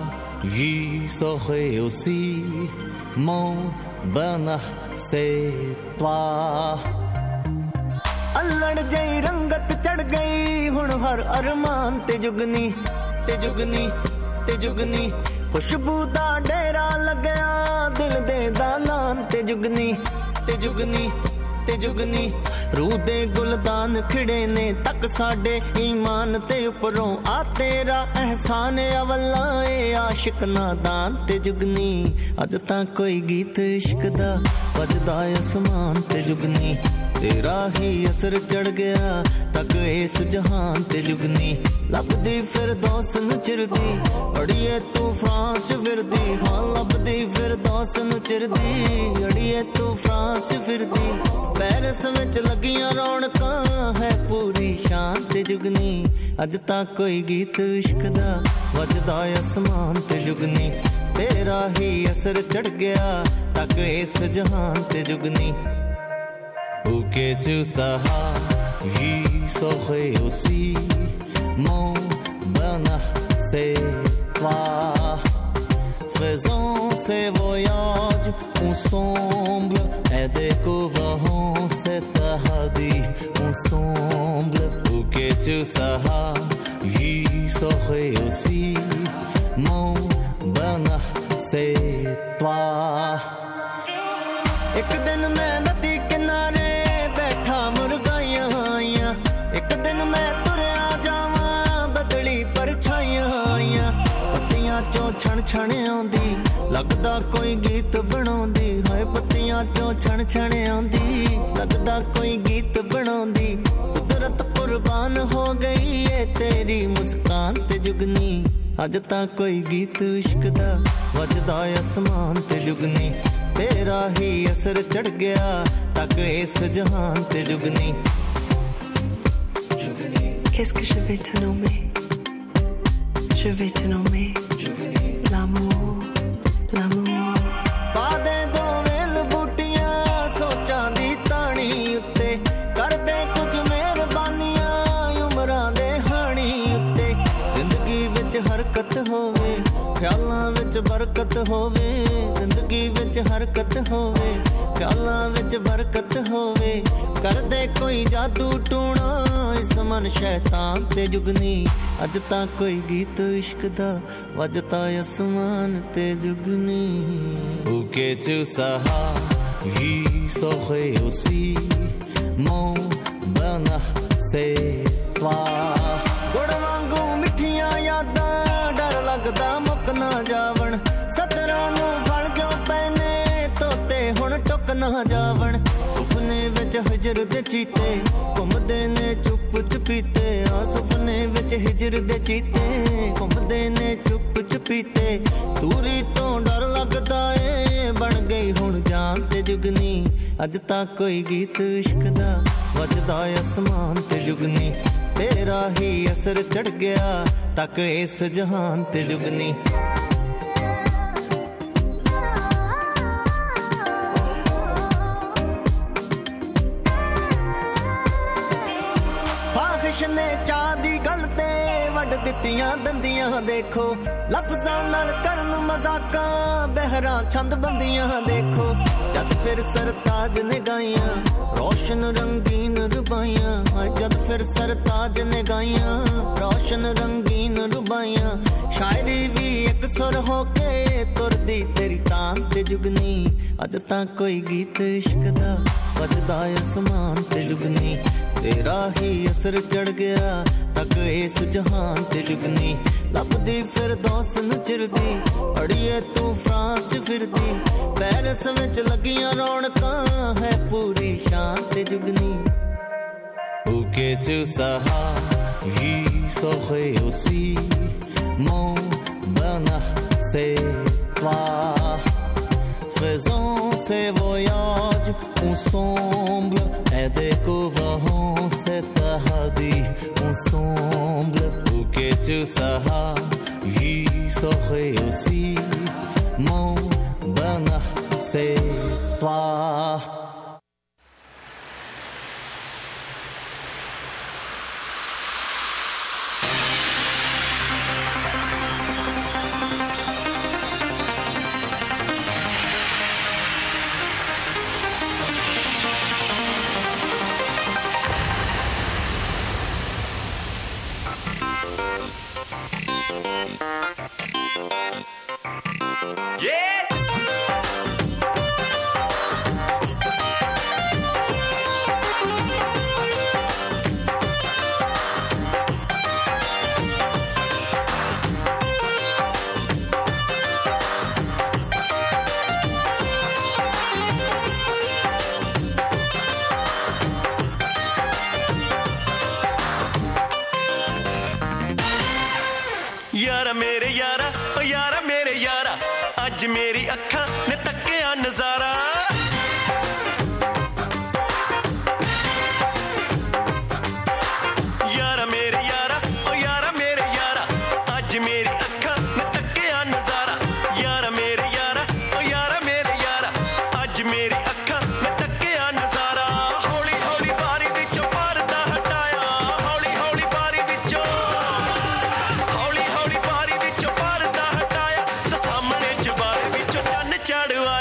ਅਲੜ ਜਈ ਰੰਗਤ ਚੜ ਗਈ ਹੁਣ ਹਰ ਅਰਮਾਨ ਤੇ ਜੁਗਨੀ ਤੇ ਜੁਗਨੀ ਤੇ ਜੁਗਨੀ, ਖੁਸ਼ਬੂ ਦਾ ਡੇਰਾ ਲੱਗਿਆ ਦਿਲ ਦੇ ਦਾਲਾਨ ਤੇ ਜੁਗਨੀ ਤੇ ਜੁਗਨੀ ਤੇ ਜੁਗਨੀ, ਰੂਹ ਦੇ ਗੁਲਦਾਨ ਖਿੜੇ ਨੇ ਤੱਕ ਸਾਡੇ ਈਮਾਨ ਤੇ ਉੱਪਰੋਂ ਆ ਤੇਰਾ ਅਹਿਸਾਨ ਅਵੱਲਾ ਏ ਆਸ਼ਿਕ ਨਾਦਾਨ ਤੇ ਜੁਗਨੀ। ਅੱਜ ਤਾਂ ਕੋਈ ਗੀਤ ਇਸ਼ਕ ਦਾ ਵੱਜਦਾ ਅਸਮਾਨ ਤੇ ਜੁਗਨੀ, ਤੇਰਾ ਹੀ ਅਸਰ ਚੜ ਗਿਆ ਤੱਕ ਇਸ ਜਹਾਨ ਤੇ ਜੁਗਨੀ, ਲੱਭਦੀ ਫਿਰਦੌਸ ਨੂੰ ਚਿਰਦੀ ਅੜੀਏ ਤੂੰ ਫਰਾਂਸ ਫਿਰਦੀ, ਹਾਂ ਲੱਭਦੀ ਫਿਰਦੌਸ ਨੂੰ ਚਿਰਦੀ ਅੜੀਏ ਤੂੰ ਫਰਾਂਸ ਫਿਰਦੀ, ਪੈਰਿਸ ਵਿੱਚ ਲੱਗੀਆਂ ਰੌਣਕਾਂ ਹੈ ਪੂਰੀ ਸ਼ਾਨ ਤੇ ਜੁਗਨੀ। ਅੱਜ ਤਾਂ ਕੋਈ ਗੀਤ ਇਸ਼ਕ ਦਾ ਵੱਜਦਾ ਅਸਮਾਨ ਤੇ ਜੁਗਨੀ, ਤੇਰਾ ਹੀ ਅਸਰ ਚੜ ਗਿਆ ਤੱਕ ਇਸ ਜਹਾਨ ਤੇ ਜੁਗਨੀ। O que tu seras, j'y serai aussi. Mon bonheur, c'est toi. Faisons ces voyages ensemble et découvrons ces paradis ensemble. O que tu seras, j'y serai aussi. Mon bonheur, c'est toi. एक दिन मैं नदी किनारे बैठा मुर्गाइयां आइयां, एक दिन मैं तुरया जावां बदली परछाइयां आइयां, पत्तियां चों छण छण आउंदी लगदा कोई गीत बनाउंदी, हाय पत्तियां चों छण छण आउंदी लगदा कोई गीत बनाउंदी, कुदरत कुर्बान हो गई है तेरी मुस्कान ते जुगनी। अज तां कोई गीत इश्क दा वजदा आसमान ते जुगनी, तेरा ही असर चढ़ गया तक इस जहान ते जुगनी। Qu'est-ce que je vais te nommer? Je vais te nommer l'amour, l'amour. बादे दो वेल बूटियां सोचां दी ताणी उत्ते, करदे कुछ मेहरबानियां उमरां दे हाणी उत्ते, जिंदगी विच हरकत होवे ख्यालां विच बरकत होवे, जिंदगी विच हरकत होवे ख्यालां विच बरकत होवे, करदे कोई जादू टूणा इस मन शैतान ते जुगनी। अज तां कोई गीत इश्क दा वजदा आसमान ते जुगनी। O que tu seras, j'y serai aussi. Mon bonheur c'est toi. गुड़ वांगू मिठियां यादां डर लगदा मुक ना जावण, सतरां नूं फल क्यों पैने तोते हुण टुक ना जावण, सुपने विच हिजर दे चीते घुमदे ने चुप चुपीते, आ सुपने विच हिजर दे चीते घुमदे ने चुप चुपीते, दूरी तो डर लगदा ए बन गई हुण जान ते जुगनी। अज तां कोई गीत इश्क दा वजदा आसमान ते जुगनी, तेरा ही असर चढ़ गया तक इस जहान ते जुगनी ख्वाहिश ने चाह दी गल ते वड दित्तियां दंदियां देखो लफ्जां नाल करन मजाकां बहरा छंद बंदियां देखो जद फिर सरताज ने गाइयां रोशन रंगीन रुबाइयां जद फिर सरताज ने गाइयां रोशन रंगीन रुबाइयां शायरी भी एक सुर होके तुरदी तेरी तान ते जुगनी अज तां कोई गीत इश्क दा वजदा आसमान ते जुगनी तेरा ही असर चढ़ गया तक इस जहान ते जुगनी लभदी फिर दोस न चिरदी अड़िए तू फ्रांस फिरदी पेरिस विच लगियां रौनकां है पूरी शान ते जुगनी O que tu seras j'y serai aussi mon bonheur c'est toi faisons ces voyages ensemble et découvrons cet paradis ensemble où que tu seras j'y serai aussi mon bonheur c'est toi अज मेरी अखा ने तकिया नजारा यारा मेरे यारा ओ यारा मेरे यारा अज मेरी अखा ने तकिया नजारा यारा मेरे यारा ओ यारा मेरे यारा अज मेरी अखा ने तकिया नजारा हौली हौली बारी विचों पर्दा हटाया हौली हौली बारी विचों हौली हौली बारी विचों पर्दा हटाया ते सामने चबारे विचों चन्न चढ़ आया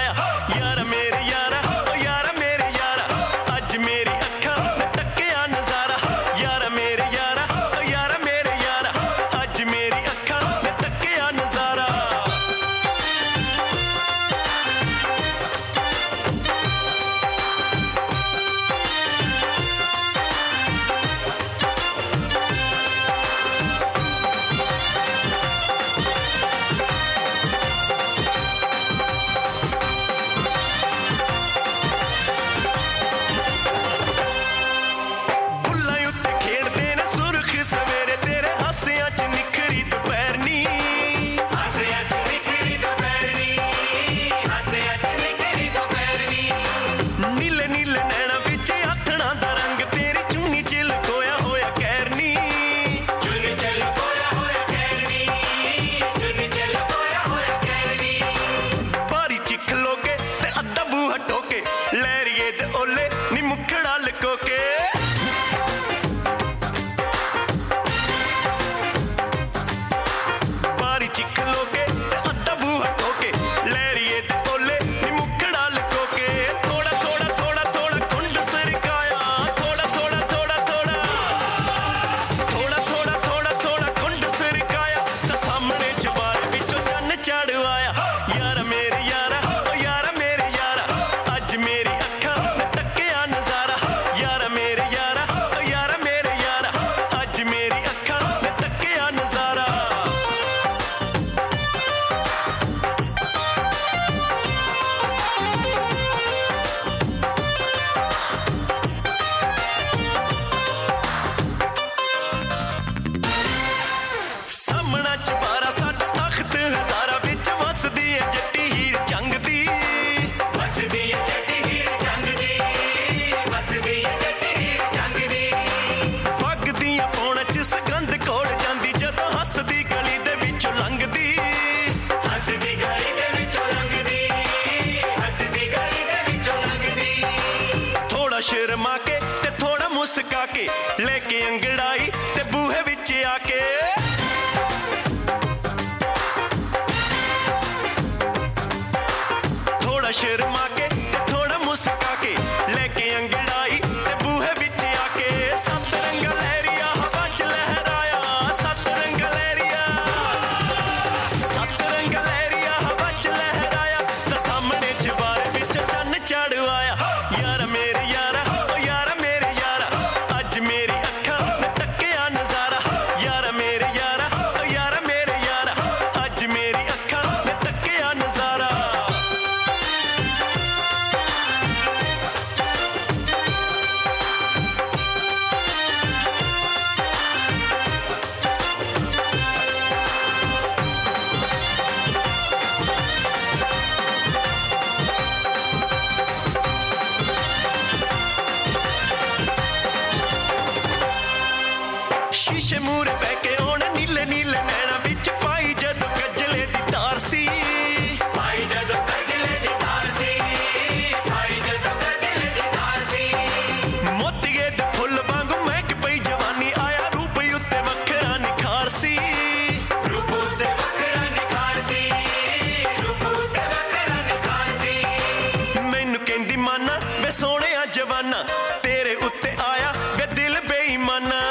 ਜਵਾਨਾ ਤੇਰੇ ਉੱਤੇ ਆਇਆ ਵੇ ਦਿਲ ਬੇਈਮਾਨਾ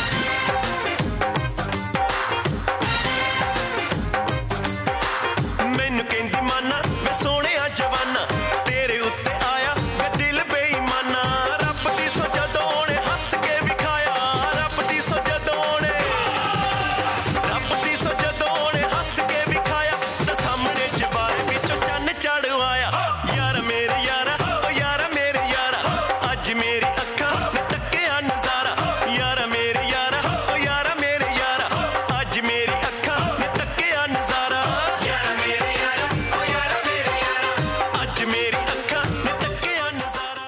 ਮੈਨੂੰ ਕਹਿੰਦੀ ਮਾਨਾ ਵੇ ਸੋਹਣਿਆ ਜਵਾਨਾ ਤੇਰੇ ਉੱਤੇ ਆਇਆ ਵੇ ਦਿਲ ਬੇਈਮਾਨਾ ਰੱਬ ਦੀ ਸੋ ਜਦੋਂ ਉਹਨੇ ਹੱਸ ਕੇ ਵਿਖਾਇਆ ਰੱਬ ਦੀ ਸੋ ਜਦੋਂ ਉਹਨੇ ਹੱਸ ਕੇ ਵਿਖਾਇਆ ਤਾਂ ਸਾਹਮਣੇ ਜਵਾਰ ਵਿੱਚੋਂ ਚੰਨ ਚੜ ਆਇਆ ਯਾਰ ਮੇਰੇ ਯਾਰਾ ਓ ਯਾਰਾ ਮੇਰੇ ਯਾਰਾ ਅੱਜ ਮੇਰੀ ਅੱਖਾਂ ਨੇ ਤੱਕਿਆ ਨਜ਼ਾਰਾ ਯਾਰਾ ਮੇਰੇ ਯਾਰਾ ਓ ਯਾਰਾ ਮੇਰੇ ਯਾਰਾ ਅੱਜ ਮੇਰੀ ਅੱਖਾਂ ਨੇ ਤੱਕਿਆ ਨਜ਼ਾਰਾ ਯਾਰਾ ਮੇਰੇ ਯਾਰਾ ਓ ਯਾਰਾ ਮੇਰੇ ਯਾਰਾ ਅੱਜ ਮੇਰੀ ਅੱਖਾਂ ਨੇ ਤੱਕਿਆ ਨਜ਼ਾਰਾ।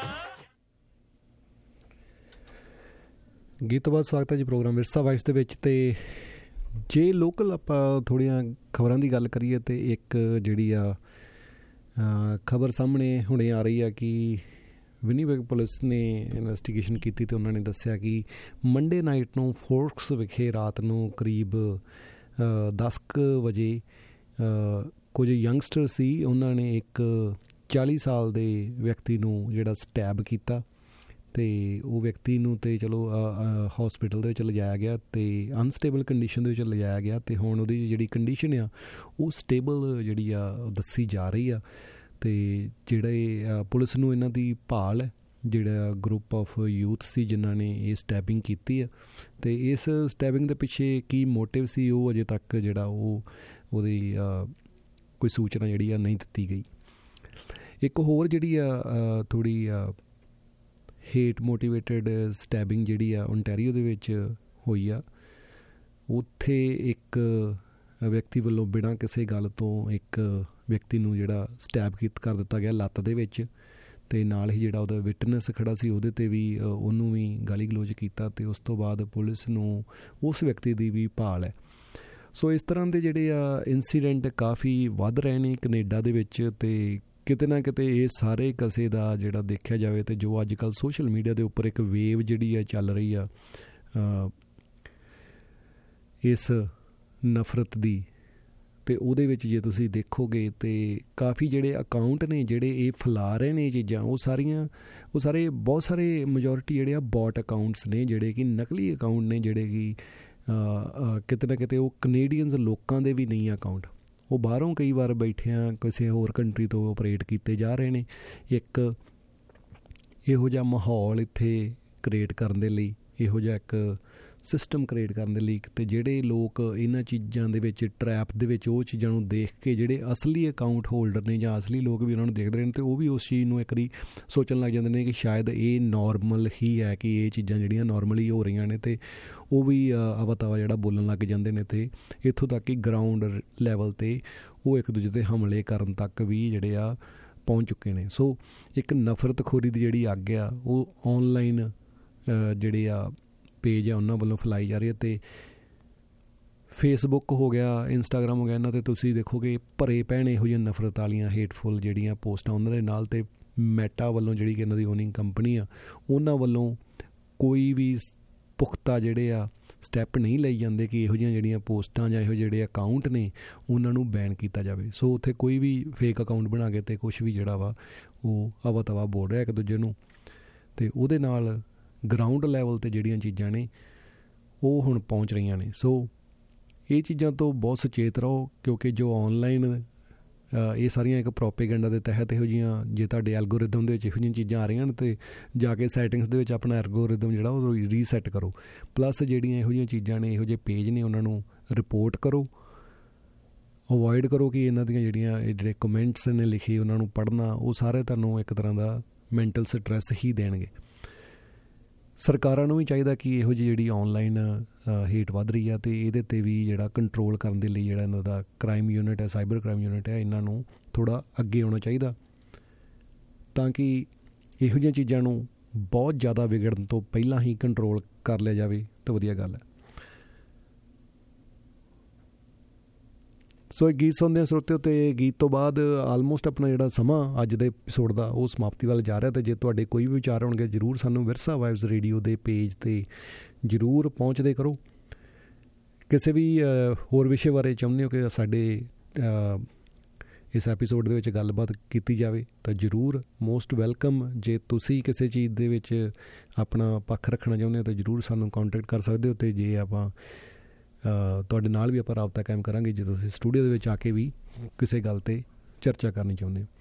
ਗੀਤ ਤੋਂ ਬਾਅਦ ਸਵਾਗਤ ਹੈ ਜੀ ਪ੍ਰੋਗਰਾਮ ਵਿਰਸਾ ਵਾਈਸ ਦੇ ਵਿੱਚ। ਤੇ ਜੇ ਲੋਕਲ ਆਪਾਂ ਥੋੜ੍ਹੀਆਂ ਖਬਰਾਂ ਦੀ ਗੱਲ ਕਰੀਏ ਤਾਂ ਇੱਕ ਜਿਹੜੀ ਆ ਖਬਰ ਸਾਹਮਣੇ ਹੁਣੇ ਆ ਰਹੀ ਆ ਕਿ ਵਿਨੀਪੈਗ ਪੁਲਿਸ ਨੇ ਇਨਵੈਸਟੀਗੇਸ਼ਨ ਕੀਤੀ ਅਤੇ ਉਹਨਾਂ ਨੇ ਦੱਸਿਆ ਕਿ ਮੰਡੇ ਨਾਈਟ ਨੂੰ ਫੋਰਕਸ ਵਿਖੇ ਰਾਤ ਨੂੰ ਕਰੀਬ 10 ਕੁ ਵਜੇ ਕੁਝ ਯੰਗਸਟਰ ਸੀ, ਉਹਨਾਂ ਨੇ ਇੱਕ 40 ਸਾਲ ਦੇ ਵਿਅਕਤੀ ਨੂੰ ਜਿਹੜਾ ਸਟੈਬ ਕੀਤਾ ਅਤੇ ਉਹ ਵਿਅਕਤੀ ਨੂੰ ਤਾਂ ਚਲੋ ਹੋਸਪਿਟਲ ਦੇ ਵਿੱਚ ਲਿਜਾਇਆ ਗਿਆ ਅਤੇ ਅਨਸਟੇਬਲ ਕੰਡੀਸ਼ਨ ਦੇ ਵਿੱਚ ਲਿਜਾਇਆ ਗਿਆ ਅਤੇ ਹੁਣ ਉਹਦੀ ਜਿਹੜੀ ਕੰਡੀਸ਼ਨ ਆ ਉਹ ਸਟੇਬਲ ਜਿਹੜੀ ਆ ਦੱਸੀ ਜਾ ਰਹੀ ਆ। ਅਤੇ ਜਿਹੜੇ ਪੁਲਿਸ ਨੂੰ ਇਹਨਾਂ ਦੀ ਭਾਲ ਹੈ, ਜਿਹੜਾ ਗਰੁੱਪ ਆਫ ਯੂਥ ਸੀ ਜਿਨ੍ਹਾਂ ਨੇ ਇਹ ਸਟੈਬਿੰਗ ਕੀਤੀ ਆ ਅਤੇ ਇਸ ਸਟੈਬਿੰਗ ਦੇ ਪਿੱਛੇ ਕੀ ਮੋਟਿਵ ਸੀ ਉਹ ਅਜੇ ਤੱਕ ਜਿਹੜਾ ਉਹਦੀ ਕੋਈ ਸੂਚਨਾ ਜਿਹੜੀ ਆ ਨਹੀਂ ਦਿੱਤੀ ਗਈ। ਇੱਕ ਹੋਰ ਜਿਹੜੀ ਆ ਥੋੜ੍ਹੀ ਹੇਟ ਮੋਟੀਵੇਟਡ ਸਟੈਬਿੰਗ ਜਿਹੜੀ ਆ ਓਨਟਾਰੀਓ ਦੇ ਵਿੱਚ ਹੋਈ ਆ। ਉੱਥੇ ਇੱਕ ਵਿਅਕਤੀ ਵੱਲੋਂ ਬਿਨਾਂ ਕਿਸੇ ਗੱਲ ਤੋਂ ਇੱਕ ਵਿਅਕਤੀ ਨੂੰ ਜਿਹੜਾ ਸਟੈਬ ਕਰ ਦਿੱਤਾ ਗਿਆ ਲੱਤ ਦੇ ਵਿੱਚ, ਅਤੇ ਨਾਲ ਹੀ ਜਿਹੜਾ ਉਹਦਾ ਵਿਟਨੈਸ ਖੜ੍ਹਾ ਸੀ ਉਹਦੇ 'ਤੇ ਵੀ ਉਹਨੂੰ ਵੀ ਗਾਲੀ ਗਲੋਚ ਕੀਤਾ ਅਤੇ ਉਸ ਤੋਂ ਬਾਅਦ ਪੁਲਿਸ ਨੂੰ ਉਸ ਵਿਅਕਤੀ ਦੀ ਵੀ ਭਾਲ ਹੈ। ਸੋ ਇਸ ਤਰ੍ਹਾਂ ਦੇ ਜਿਹੜੇ ਆ ਇੰਸੀਡੈਂਟ ਕਾਫੀ ਵੱਧ ਰਹੇ ਨੇ ਕੈਨੇਡਾ ਦੇ ਵਿੱਚ, ਅਤੇ ਕਿਤੇ ਨਾ ਕਿਤੇ ਇਹ ਸਾਰੇ ਕਿਸੇ ਦਾ ਜਿਹੜਾ ਦੇਖਿਆ ਜਾਵੇ ਤਾਂ ਜੋ ਅੱਜ ਕੱਲ੍ਹ ਸੋਸ਼ਲ ਮੀਡੀਆ ਦੇ ਉੱਪਰ ਇੱਕ ਵੇਵ ਜਿਹੜੀ ਆ ਚੱਲ ਰਹੀ ਆ ਇਸ ਨਫ਼ਰਤ ਦੀ, ਅਤੇ ਉਹਦੇ ਵਿੱਚ ਜੇ ਤੁਸੀਂ ਦੇਖੋਗੇ ਤਾਂ ਕਾਫੀ ਜਿਹੜੇ ਅਕਾਊਂਟ ਨੇ ਜਿਹੜੇ ਇਹ ਫੈਲਾ ਰਹੇ ਨੇ ਇਹ ਚੀਜ਼ਾਂ, ਉਹ ਸਾਰੇ ਬਹੁਤ ਸਾਰੇ ਮੈਜੋਰਿਟੀ ਜਿਹੜੇ ਆ ਬੋਟ ਅਕਾਊਂਟਸ ਨੇ, ਜਿਹੜੇ ਕਿ ਨਕਲੀ ਅਕਾਊਂਟ ਨੇ, ਜਿਹੜੇ ਕਿ ਕਿਤੇ ਨਾ ਕਿਤੇ ਉਹ ਕਨੇਡੀਅਨਸ ਲੋਕਾਂ ਦੇ ਵੀ ਨਹੀਂ ਅਕਾਊਂਟ, ਉਹ ਬਾਹਰੋਂ ਕਈ ਵਾਰ ਬੈਠਿਆਂ ਕਿਸੇ ਹੋਰ ਕੰਟਰੀ ਤੋਂ ਆਪਰੇਟ ਕੀਤੇ ਜਾ ਰਹੇ ਨੇ। ਇੱਕ ਇਹੋ ਜਿਹਾ ਮਾਹੌਲ ਇੱਥੇ ਕ੍ਰੀਏਟ ਕਰਨ ਦੇ ਲਈ, ਇਹੋ ਜਿਹਾ ਇੱਕ ਸਿਸਟਮ ਕ੍ਰੀਏਟ ਕਰਨ ਦੇ ਲਈ, ਅਤੇ ਜਿਹੜੇ ਲੋਕ ਇਹਨਾਂ ਚੀਜ਼ਾਂ ਦੇ ਵਿੱਚ ਟਰੈਪ ਦੇ ਵਿੱਚ ਉਹ ਚੀਜ਼ਾਂ ਨੂੰ ਦੇਖ ਕੇ ਜਿਹੜੇ ਅਸਲੀ ਅਕਾਊਂਟ ਹੋਲਡਰ ਨੇ ਜਾਂ ਅਸਲੀ ਲੋਕ ਵੀ ਉਹਨਾਂ ਨੂੰ ਦੇਖਦੇ ਰਹੇ ਨੇ, ਅਤੇ ਉਹ ਵੀ ਉਸ ਚੀਜ਼ ਨੂੰ ਇੱਕ ਵਾਰੀ ਸੋਚਣ ਲੱਗ ਜਾਂਦੇ ਨੇ ਕਿ ਸ਼ਾਇਦ ਇਹ ਨੋਰਮਲ ਹੀ ਹੈ, ਕਿ ਇਹ ਚੀਜ਼ਾਂ ਜਿਹੜੀਆਂ ਨੋਰਮਲੀ ਹੋ ਰਹੀਆਂ ਨੇ, ਅਤੇ ਉਹ ਵੀ ਆਵਾ ਤਵਾ ਜਿਹੜਾ ਬੋਲਣ ਲੱਗ ਜਾਂਦੇ ਨੇ, ਅਤੇ ਇੱਥੋਂ ਤੱਕ ਕਿ ਗਰਾਊਂਡ ਲੈਵਲ 'ਤੇ ਉਹ ਇੱਕ ਦੂਜੇ 'ਤੇ ਹਮਲੇ ਕਰਨ ਤੱਕ ਵੀ ਜਿਹੜੇ ਆ ਪਹੁੰਚ ਚੁੱਕੇ ਨੇ। ਸੋ ਇੱਕ ਨਫ਼ਰਤਖੋਰੀ ਦੀ ਜਿਹੜੀ ਅੱਗ ਆ ਉਹ ਔਨਲਾਈਨ ਜਿਹੜੇ ਆ ਪੇਜ ਆ ਉਹਨਾਂ ਵੱਲੋਂ ਫੈਲਾਈ ਜਾ ਰਹੀ ਹੈ, ਅਤੇ ਫੇਸਬੁੱਕ ਹੋ ਗਿਆ, ਇੰਸਟਾਗ੍ਰਾਮ ਹੋ ਗਿਆ, ਇਹਨਾਂ 'ਤੇ ਤੁਸੀਂ ਦੇਖੋਗੇ ਭਰੇ ਪੈਣ ਇਹੋ ਜਿਹੀਆਂ ਨਫ਼ਰਤ ਵਾਲੀਆਂ ਹੇਟਫੁੱਲ ਜਿਹੜੀਆਂ ਪੋਸਟਾਂ ਉਹਨਾਂ ਦੇ ਨਾਲ। ਅਤੇ ਮੈਟਾ ਵੱਲੋਂ ਜਿਹੜੀ ਕਿ ਇਹਨਾਂ ਦੀ ਓਨਿੰਗ ਕੰਪਨੀ ਆ ਉਹਨਾਂ ਵੱਲੋਂ ਕੋਈ ਵੀ ਪੁਖਤਾ ਜਿਹੜੇ ਆ ਸਟੈਪ ਨਹੀਂ ਲਈ ਜਾਂਦੇ ਕਿ ਇਹੋ ਜਿਹੀਆਂ ਜਿਹੜੀਆਂ ਪੋਸਟਾਂ ਜਾਂ ਇਹੋ ਜਿਹੜੇ ਅਕਾਊਂਟ ਨੇ ਉਹਨਾਂ ਨੂੰ ਬੈਨ ਕੀਤਾ ਜਾਵੇ। ਸੋ ਉੱਥੇ ਕੋਈ ਵੀ ਫੇਕ ਅਕਾਊਂਟ ਬਣਾ ਕੇ ਅਤੇ ਕੁਛ ਵੀ ਜਿਹੜਾ ਵਾ ਉਹ ਹਵਾ ਤਵਾ ਬੋਲ ਰਿਹਾ ਇੱਕ ਦੂਜੇ ਨੂੰ, ਅਤੇ ਉਹਦੇ ਨਾਲ ਗਰਾਊਂਡ ਲੈਵਲ 'ਤੇ ਜਿਹੜੀਆਂ ਚੀਜ਼ਾਂ ਨੇ ਉਹ ਹੁਣ ਪਹੁੰਚ ਰਹੀਆਂ ਨੇ। ਸੋ ਇਹ ਚੀਜ਼ਾਂ ਤੋਂ ਬਹੁਤ ਸੁਚੇਤ ਰਹੋ, ਕਿਉਂਕਿ ਜੋ ਔਨਲਾਈਨ ਇਹ ਸਾਰੀਆਂ ਇੱਕ ਪ੍ਰੋਪੇਗੈਂਡਾ ਦੇ ਤਹਿਤ ਇਹੋ ਜਿਹੀਆਂ, ਜੇ ਤੁਹਾਡੇ ਐਲਗੋਰਿਦਮ ਦੇ ਵਿੱਚ ਇਹੋ ਜਿਹੀਆਂ ਚੀਜ਼ਾਂ ਆ ਰਹੀਆਂ ਨੇ ਤਾਂ ਜਾ ਕੇ ਸੈਟਿੰਗਸ ਦੇ ਵਿੱਚ ਆਪਣਾ ਐਲਗੋਰਿਦਮ ਜਿਹੜਾ ਉਹ ਰੀਸੈਟ ਕਰੋ। ਪਲੱਸ ਜਿਹੜੀਆਂ ਇਹੋ ਜਿਹੀਆਂ ਚੀਜ਼ਾਂ ਨੇ, ਇਹੋ ਜਿਹੇ ਪੇਜ ਨੇ, ਉਹਨਾਂ ਨੂੰ ਰਿਪੋਰਟ ਕਰੋ, ਅਵੋਇਡ ਕਰੋ ਕਿ ਇਹਨਾਂ ਦੀਆਂ ਜਿਹੜੀਆਂ ਜਿਹੜੇ ਕਮੈਂਟਸ ਨੇ ਲਿਖੇ ਉਹਨਾਂ ਨੂੰ ਪੜ੍ਹਨਾ, ਉਹ ਸਾਰੇ ਤੁਹਾਨੂੰ ਇੱਕ ਤਰ੍ਹਾਂ ਦਾ ਮੈਂਟਲ ਸਟਰੈਸ ਹੀ ਦੇਣਗੇ। ਸਰਕਾਰਾਂ ਨੂੰ ਵੀ ਚਾਹੀਦਾ ਕਿ ਇਹੋ ਜਿਹੀ ਜਿਹੜੀ ਔਨਲਾਈਨ ਹੇਟ ਵੱਧ ਰਹੀ ਆ ਅਤੇ ਇਹਦੇ 'ਤੇ ਵੀ ਜਿਹੜਾ ਕੰਟਰੋਲ ਕਰਨ ਦੇ ਲਈ ਜਿਹੜਾ ਇਹਨਾਂ ਦਾ ਕ੍ਰਾਈਮ ਯੂਨਿਟ ਹੈ, ਸਾਈਬਰ ਕ੍ਰਾਈਮ ਯੂਨਿਟ ਹੈ, ਇਹਨਾਂ ਨੂੰ ਥੋੜ੍ਹਾ ਅੱਗੇ ਆਉਣਾ ਚਾਹੀਦਾ, ਤਾਂ ਕਿ ਇਹੋ ਜਿਹੀਆਂ ਚੀਜ਼ਾਂ ਨੂੰ ਬਹੁਤ ਜ਼ਿਆਦਾ ਵਿਗੜਨ ਤੋਂ ਪਹਿਲਾਂ ਹੀ ਕੰਟਰੋਲ ਕਰ ਲਿਆ ਜਾਵੇ ਤਾਂ ਵਧੀਆ ਗੱਲ ਹੈ। ਸੋ ਇਹ ਗੀਤ ਸੁਣਦੇ ਹਾਂ ਸਰੋਤਿਓ, ਅਤੇ ਗੀਤ ਤੋਂ ਬਾਅਦ ਆਲਮੋਸਟ ਆਪਣਾ ਜਿਹੜਾ ਸਮਾਂ ਅੱਜ ਦੇ ਐਪੀਸੋਡ ਦਾ ਉਹ ਸਮਾਪਤੀ ਵੱਲ ਜਾ ਰਿਹਾ। ਅਤੇ ਜੇ ਤੁਹਾਡੇ ਕੋਈ ਵੀ ਵਿਚਾਰ ਹੋਣਗੇ ਜ਼ਰੂਰ ਸਾਨੂੰ ਵਿਰਸਾ ਵਾਈਬਸ ਰੇਡੀਓ ਦੇ ਪੇਜ 'ਤੇ ਜ਼ਰੂਰ ਪਹੁੰਚਦੇ ਕਰੋ। ਕਿਸੇ ਵੀ ਹੋਰ ਵਿਸ਼ੇ ਬਾਰੇ ਚਾਹੁੰਦੇ ਹੋ ਕਿ ਸਾਡੇ ਇਸ ਐਪੀਸੋਡ ਦੇ ਵਿੱਚ ਗੱਲਬਾਤ ਕੀਤੀ ਜਾਵੇ ਤਾਂ ਜ਼ਰੂਰ ਮੋਸਟ ਵੈਲਕਮ। ਜੇ ਤੁਸੀਂ ਕਿਸੇ ਚੀਜ਼ ਦੇ ਵਿੱਚ ਆਪਣਾ ਪੱਖ ਰੱਖਣਾ ਚਾਹੁੰਦੇ ਹੋ ਤਾਂ ਜ਼ਰੂਰ ਸਾਨੂੰ ਕੰਟੈਕਟ ਕਰ ਸਕਦੇ ਹੋ, ਅਤੇ ਜੇ ਆਪਾਂ ਤੁਹਾਡੇ ਨਾਲ ਵੀ ਆਪਾਂ ਰਾਬਤਾ ਕਾਇਮ ਕਰਾਂਗੇ ਜੇ ਤੁਸੀਂ ਸਟੂਡੀਓ ਦੇ ਵਿੱਚ ਆ ਕੇ ਵੀ ਕਿਸੇ ਗੱਲ 'ਤੇ ਚਰਚਾ ਕਰਨੀ ਚਾਹੁੰਦੇ ਹੋ।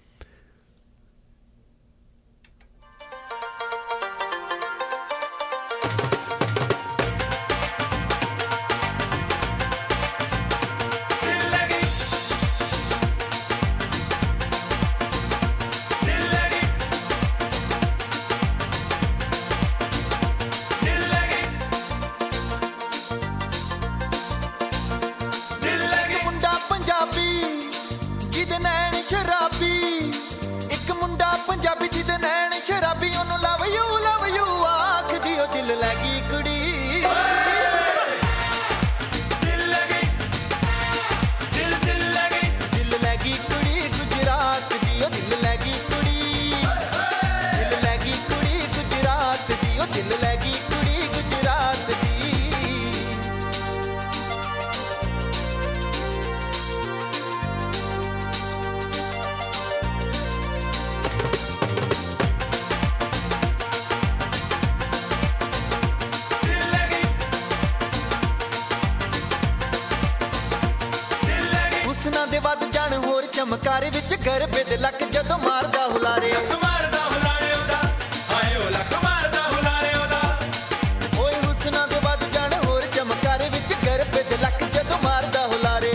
ਚਮਕਾਰੇ ਵਿੱਚ ਗਰਬੇ ਦੇ ਲੱਕ ਜਦੋਂ ਮਾਰਦਾ ਹੁਲਾਰੇ ਮਾਰਦਾ ਹੁਲਾਰੇ ਉਹਦਾ ਹਾਏ ਉਹ ਲੱਕ ਮਾਰਦਾ ਹੁਲਾਰੇ ਉਹਦਾ ਓਏ ਹੁਸਨਾ ਦੇ ਵੱਧ ਜਾਣ ਹੋਰ ਚਮਕਾਰੇ ਵਿੱਚ ਗਰਬੇ ਦੇ ਲੱਕ ਜਦੋਂ ਮਾਰਦਾ ਹੁਲਾਰੇ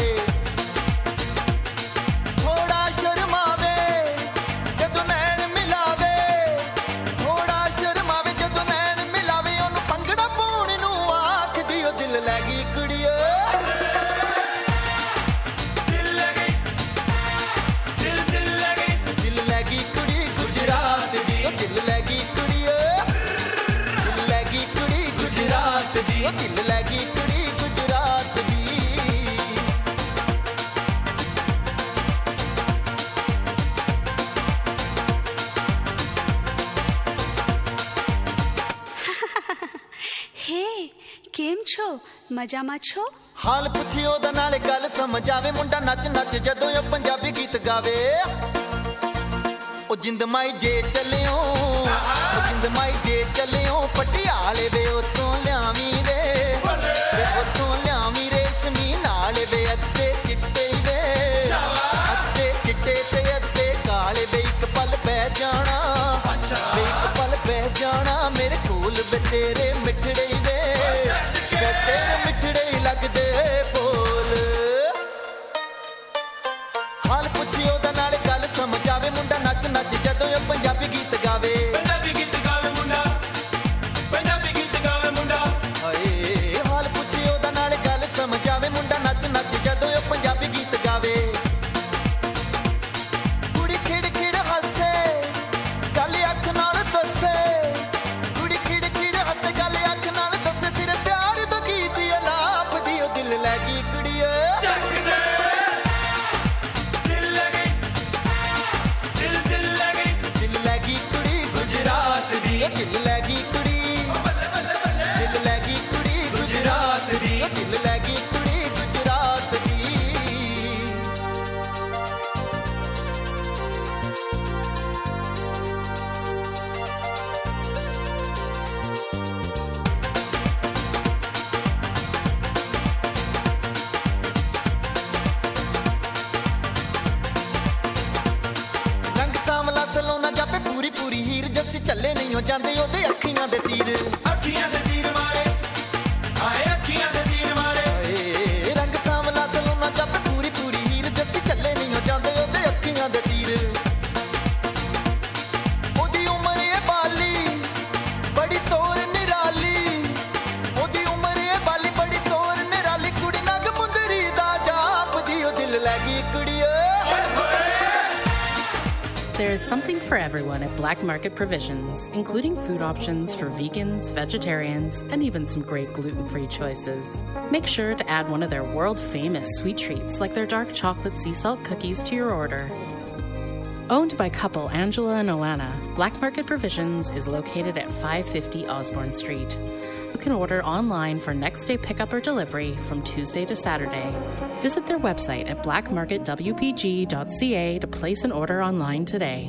ਥੋੜਾ ਸ਼ਰਮਾਵੇ ਜਦੋਂ ਨੈਣ ਮਿਲਾਵੇ ਥੋੜਾ ਸ਼ਰਮਾਵੇ ਜਦੋਂ ਨੈਣ ਮਿਲਾਵੇ ਉਹਨੂੰ ਭੰਗੜਾ ਪਾਉਣ ਨੂੰ ਆਖਦੀ ਉਹ ਦਿਲ ਲੈ ਗਈ ਕੁੜੀਓ ਦਿਲ ਲੈ ਗਈ ਕੁੜੀ ਗੁਜਰਾਤ ਦੀ ਹੇ ਕਿਵੇਂ છો ਮਜ਼ਾમાં છો ਹਾਲ ਪੁੱਛੀ ਉਹਦਾ ਨਾਲੇ ਗੱਲ ਸਮਝ ਆਵੇ ਮੁੰਡਾ ਨੱਚ ਨੱਚ ਜਦੋਂ ਉਹ ਪੰਜਾਬੀ ਗੀਤ ਗਾਵੇ ਉਹ ਜਿੰਦ ਮਾਈ ਜੇ ਚੱਲਿਓ ਉਹ ਜਿੰਦ ਮਾਈ ਜੇ ਚੱਲਿਓ ਪਟਿਆਲੇ ਵੇ ਉਤੋਂ ਲਿਆਵੀਂ ਵੇ ਉਤੋਂ ਲਿਆਵੀਂ ਰੇਸ਼ਮੀ ਨਾਲ ਵੇ ਅੱਧੇ ਚਿੱਟੇ ਵੇ ਅੱਧੇ ਚਿੱਟੇ ਤੇ ਅੱਧੇ ਕਾਲੇ ਵੇ ਇੱਕ ਪਲ ਬਹਿ ਜਾਣਾ ਵੇ ਇੱਕ ਪਲ ਬਹਿ ਜਾਣਾ ਮੇਰੇ ਕੋਲ ਵੇ ਤੇਰੇ ਮਿੱਠੜੇ ਵੇ ਤੇਰੇ ਮਿੱਠੜੇ ਲੱਗਦੇ ਬੋਲ ਹਾਲ ਪੁੱਛੀ ਉਹਦਾ ਨਾਲ ਗੱਲ ਸਮਝ ਆਵੇ ਮੁੰਡਾ ਨੱਚ ਨੱਚ ਜਦੋਂ ਉਹ ਪੰਜਾਬੀ ਗੀਤ ਗਾਵੇ ਪੰਜਾਬੀ ਗੀਤ ਗਾਵੇ ਮੁੰਡਾ ਪੰਜਾਬੀ ਗੀਤ ਗਾਵੇ ਮੁੰਡਾ ਹਾਏ ਹਾਲ ਪੁੱਛੀ ਉਹਦਾ ਨਾਲ ਗੱਲ ਸਮਝ ਆਵੇ ਮੁੰਡਾ ਨੱਚ ਨੱਚ ਜਦੋਂ ਉਹ ਪੰਜਾਬੀ ਗੀਤ ਗਾਵੇ ਕੁੜੀ ਖਿੜ ਖਿੜ ਹੱਸੇ ਗੱਲ ਅੱਖ ਨਾਲ ਦੱਸੇ ਕੁੜੀ ਖਿੜ ਖਿੜ ਹੱਸੇ ਗੱਲ ਅੱਖ ਨਾਲ ਦੱਸੇ ਫਿਰ ਪਿਆਰ ਦਾ ਗੀਤ ਅਲਾਪ ਦੀ ਉਹ ਦਿਲ ਲੈ ਗਈ ਕੁੜੀਏ ਦਿਲ ਲੈ ਗਈ ਕੁੜੀ ਦਿਲ ਲੈ ਗਈ ਕੁੜੀ ਗੁਜਰਾਤ ਦੀ ਦਿਲ ਲੈ ਗਈ ਕੁੜੀ ਗੁਜਰਾਤ ਦੀ ਰੰਗ ਸਾਂਵਲਾ ਸਲੋਨਾ ਜਾਪੇ ਪੂਰੀ ਪੂਰੀ ਹੀਰ ਜੱਸੀ ਚੱਲੇ ਨਹੀਂ ਹੋ ਜਾਂਦੇ ਉਹਦੇ ਅੱਖੀਆਂ ਦੇ ਤੀਰ ਮਾਰੇ ਆਏ ਅੱਖੀਆਂ ਦੇ ਤੀਰ ਮਾਰੇ ਏ ਰੰਗ ਸਾਂਵਲਾ ਸਲੋਨਾ ਜਾਪੇ ਪੂਰੀ ਪੂਰੀ ਹੀਰ ਜੱਸੀ ਚੱਲੇ ਨਹੀਂ ਹੋ ਜਾਂਦੇ ਉਹਦੇ ਅੱਖੀਆਂ ਦੇ ਤੀਰ ਉਹਦੀ ਉਮਰ ਏ ਬਾਲੀ ਬੜੀ ਤੋਰ ਨਿਰਾਲੀ ਉਹਦੀ ਉਮਰ ਏ ਬਾਲੀ ਬੜੀ ਤੋਰ ਨਿਰਾਲੀ ਕੁੜੀ ਨਗ ਮੁੰਦਰੀ ਦਾ ਜਾਪਦੀ ਉਹ ਦਿਲ ਲੈ ਗਈ ਕੁੜੀ There is something for everyone at Black Market Provisions, including food options for vegans, vegetarians, and even some great gluten-free choices. Make sure to add one of their world-famous sweet treats like their dark chocolate sea salt cookies to your order. Owned by couple Angela and Alana, Black Market Provisions is located at 550 Osborne Street. you can order online for next day pickup or delivery from Tuesday to Saturday. Visit their website at blackmarketwpg.ca to place an order online today.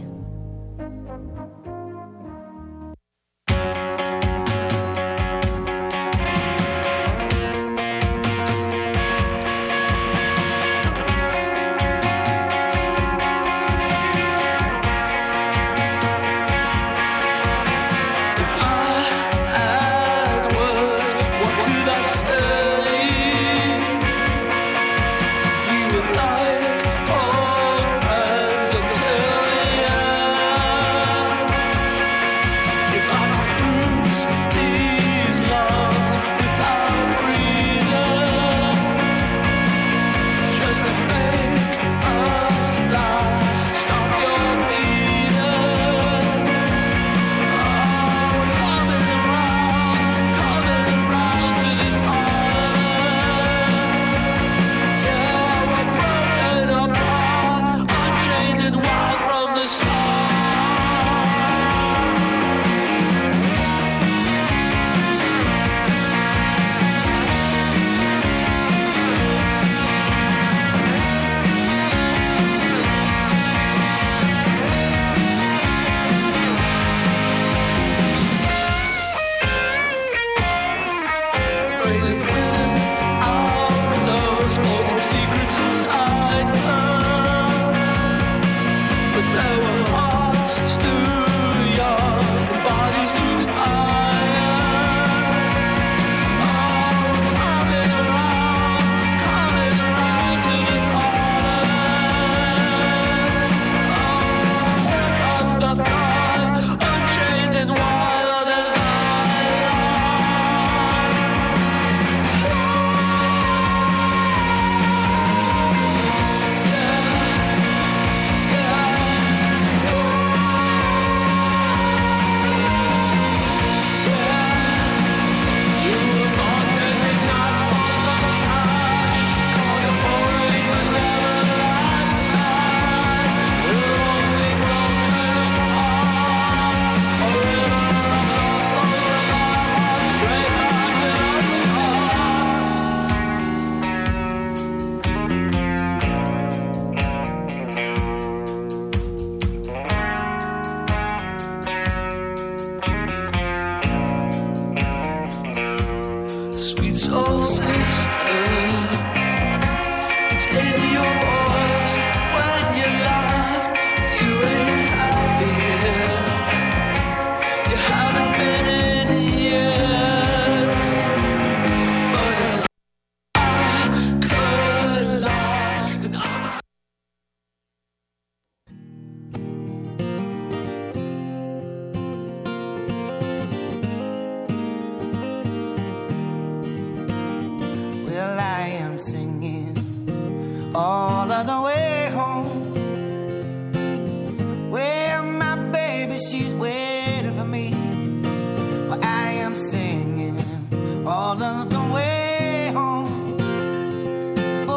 All of the way